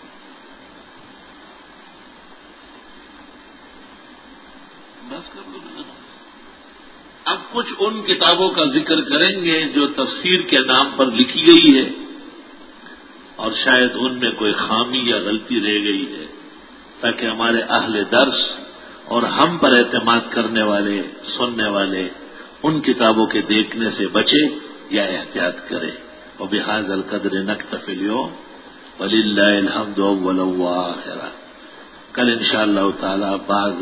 بس کر لو۔ اب کچھ ان کتابوں کا ذکر کریں گے جو تفسیر کے نام پر لکھی گئی ہے اور شاید ان میں کوئی خامی یا غلطی رہ گئی ہے، تاکہ ہمارے اہل درس اور ہم پر اعتماد کرنے والے سننے والے ان کتابوں کے دیکھنے سے بچے یا احتیاط کرے۔ وبہذا القدر نکتفی اليوم وللہ الحمد اول وآخر۔ کل انشاءاللہ تعالی بعض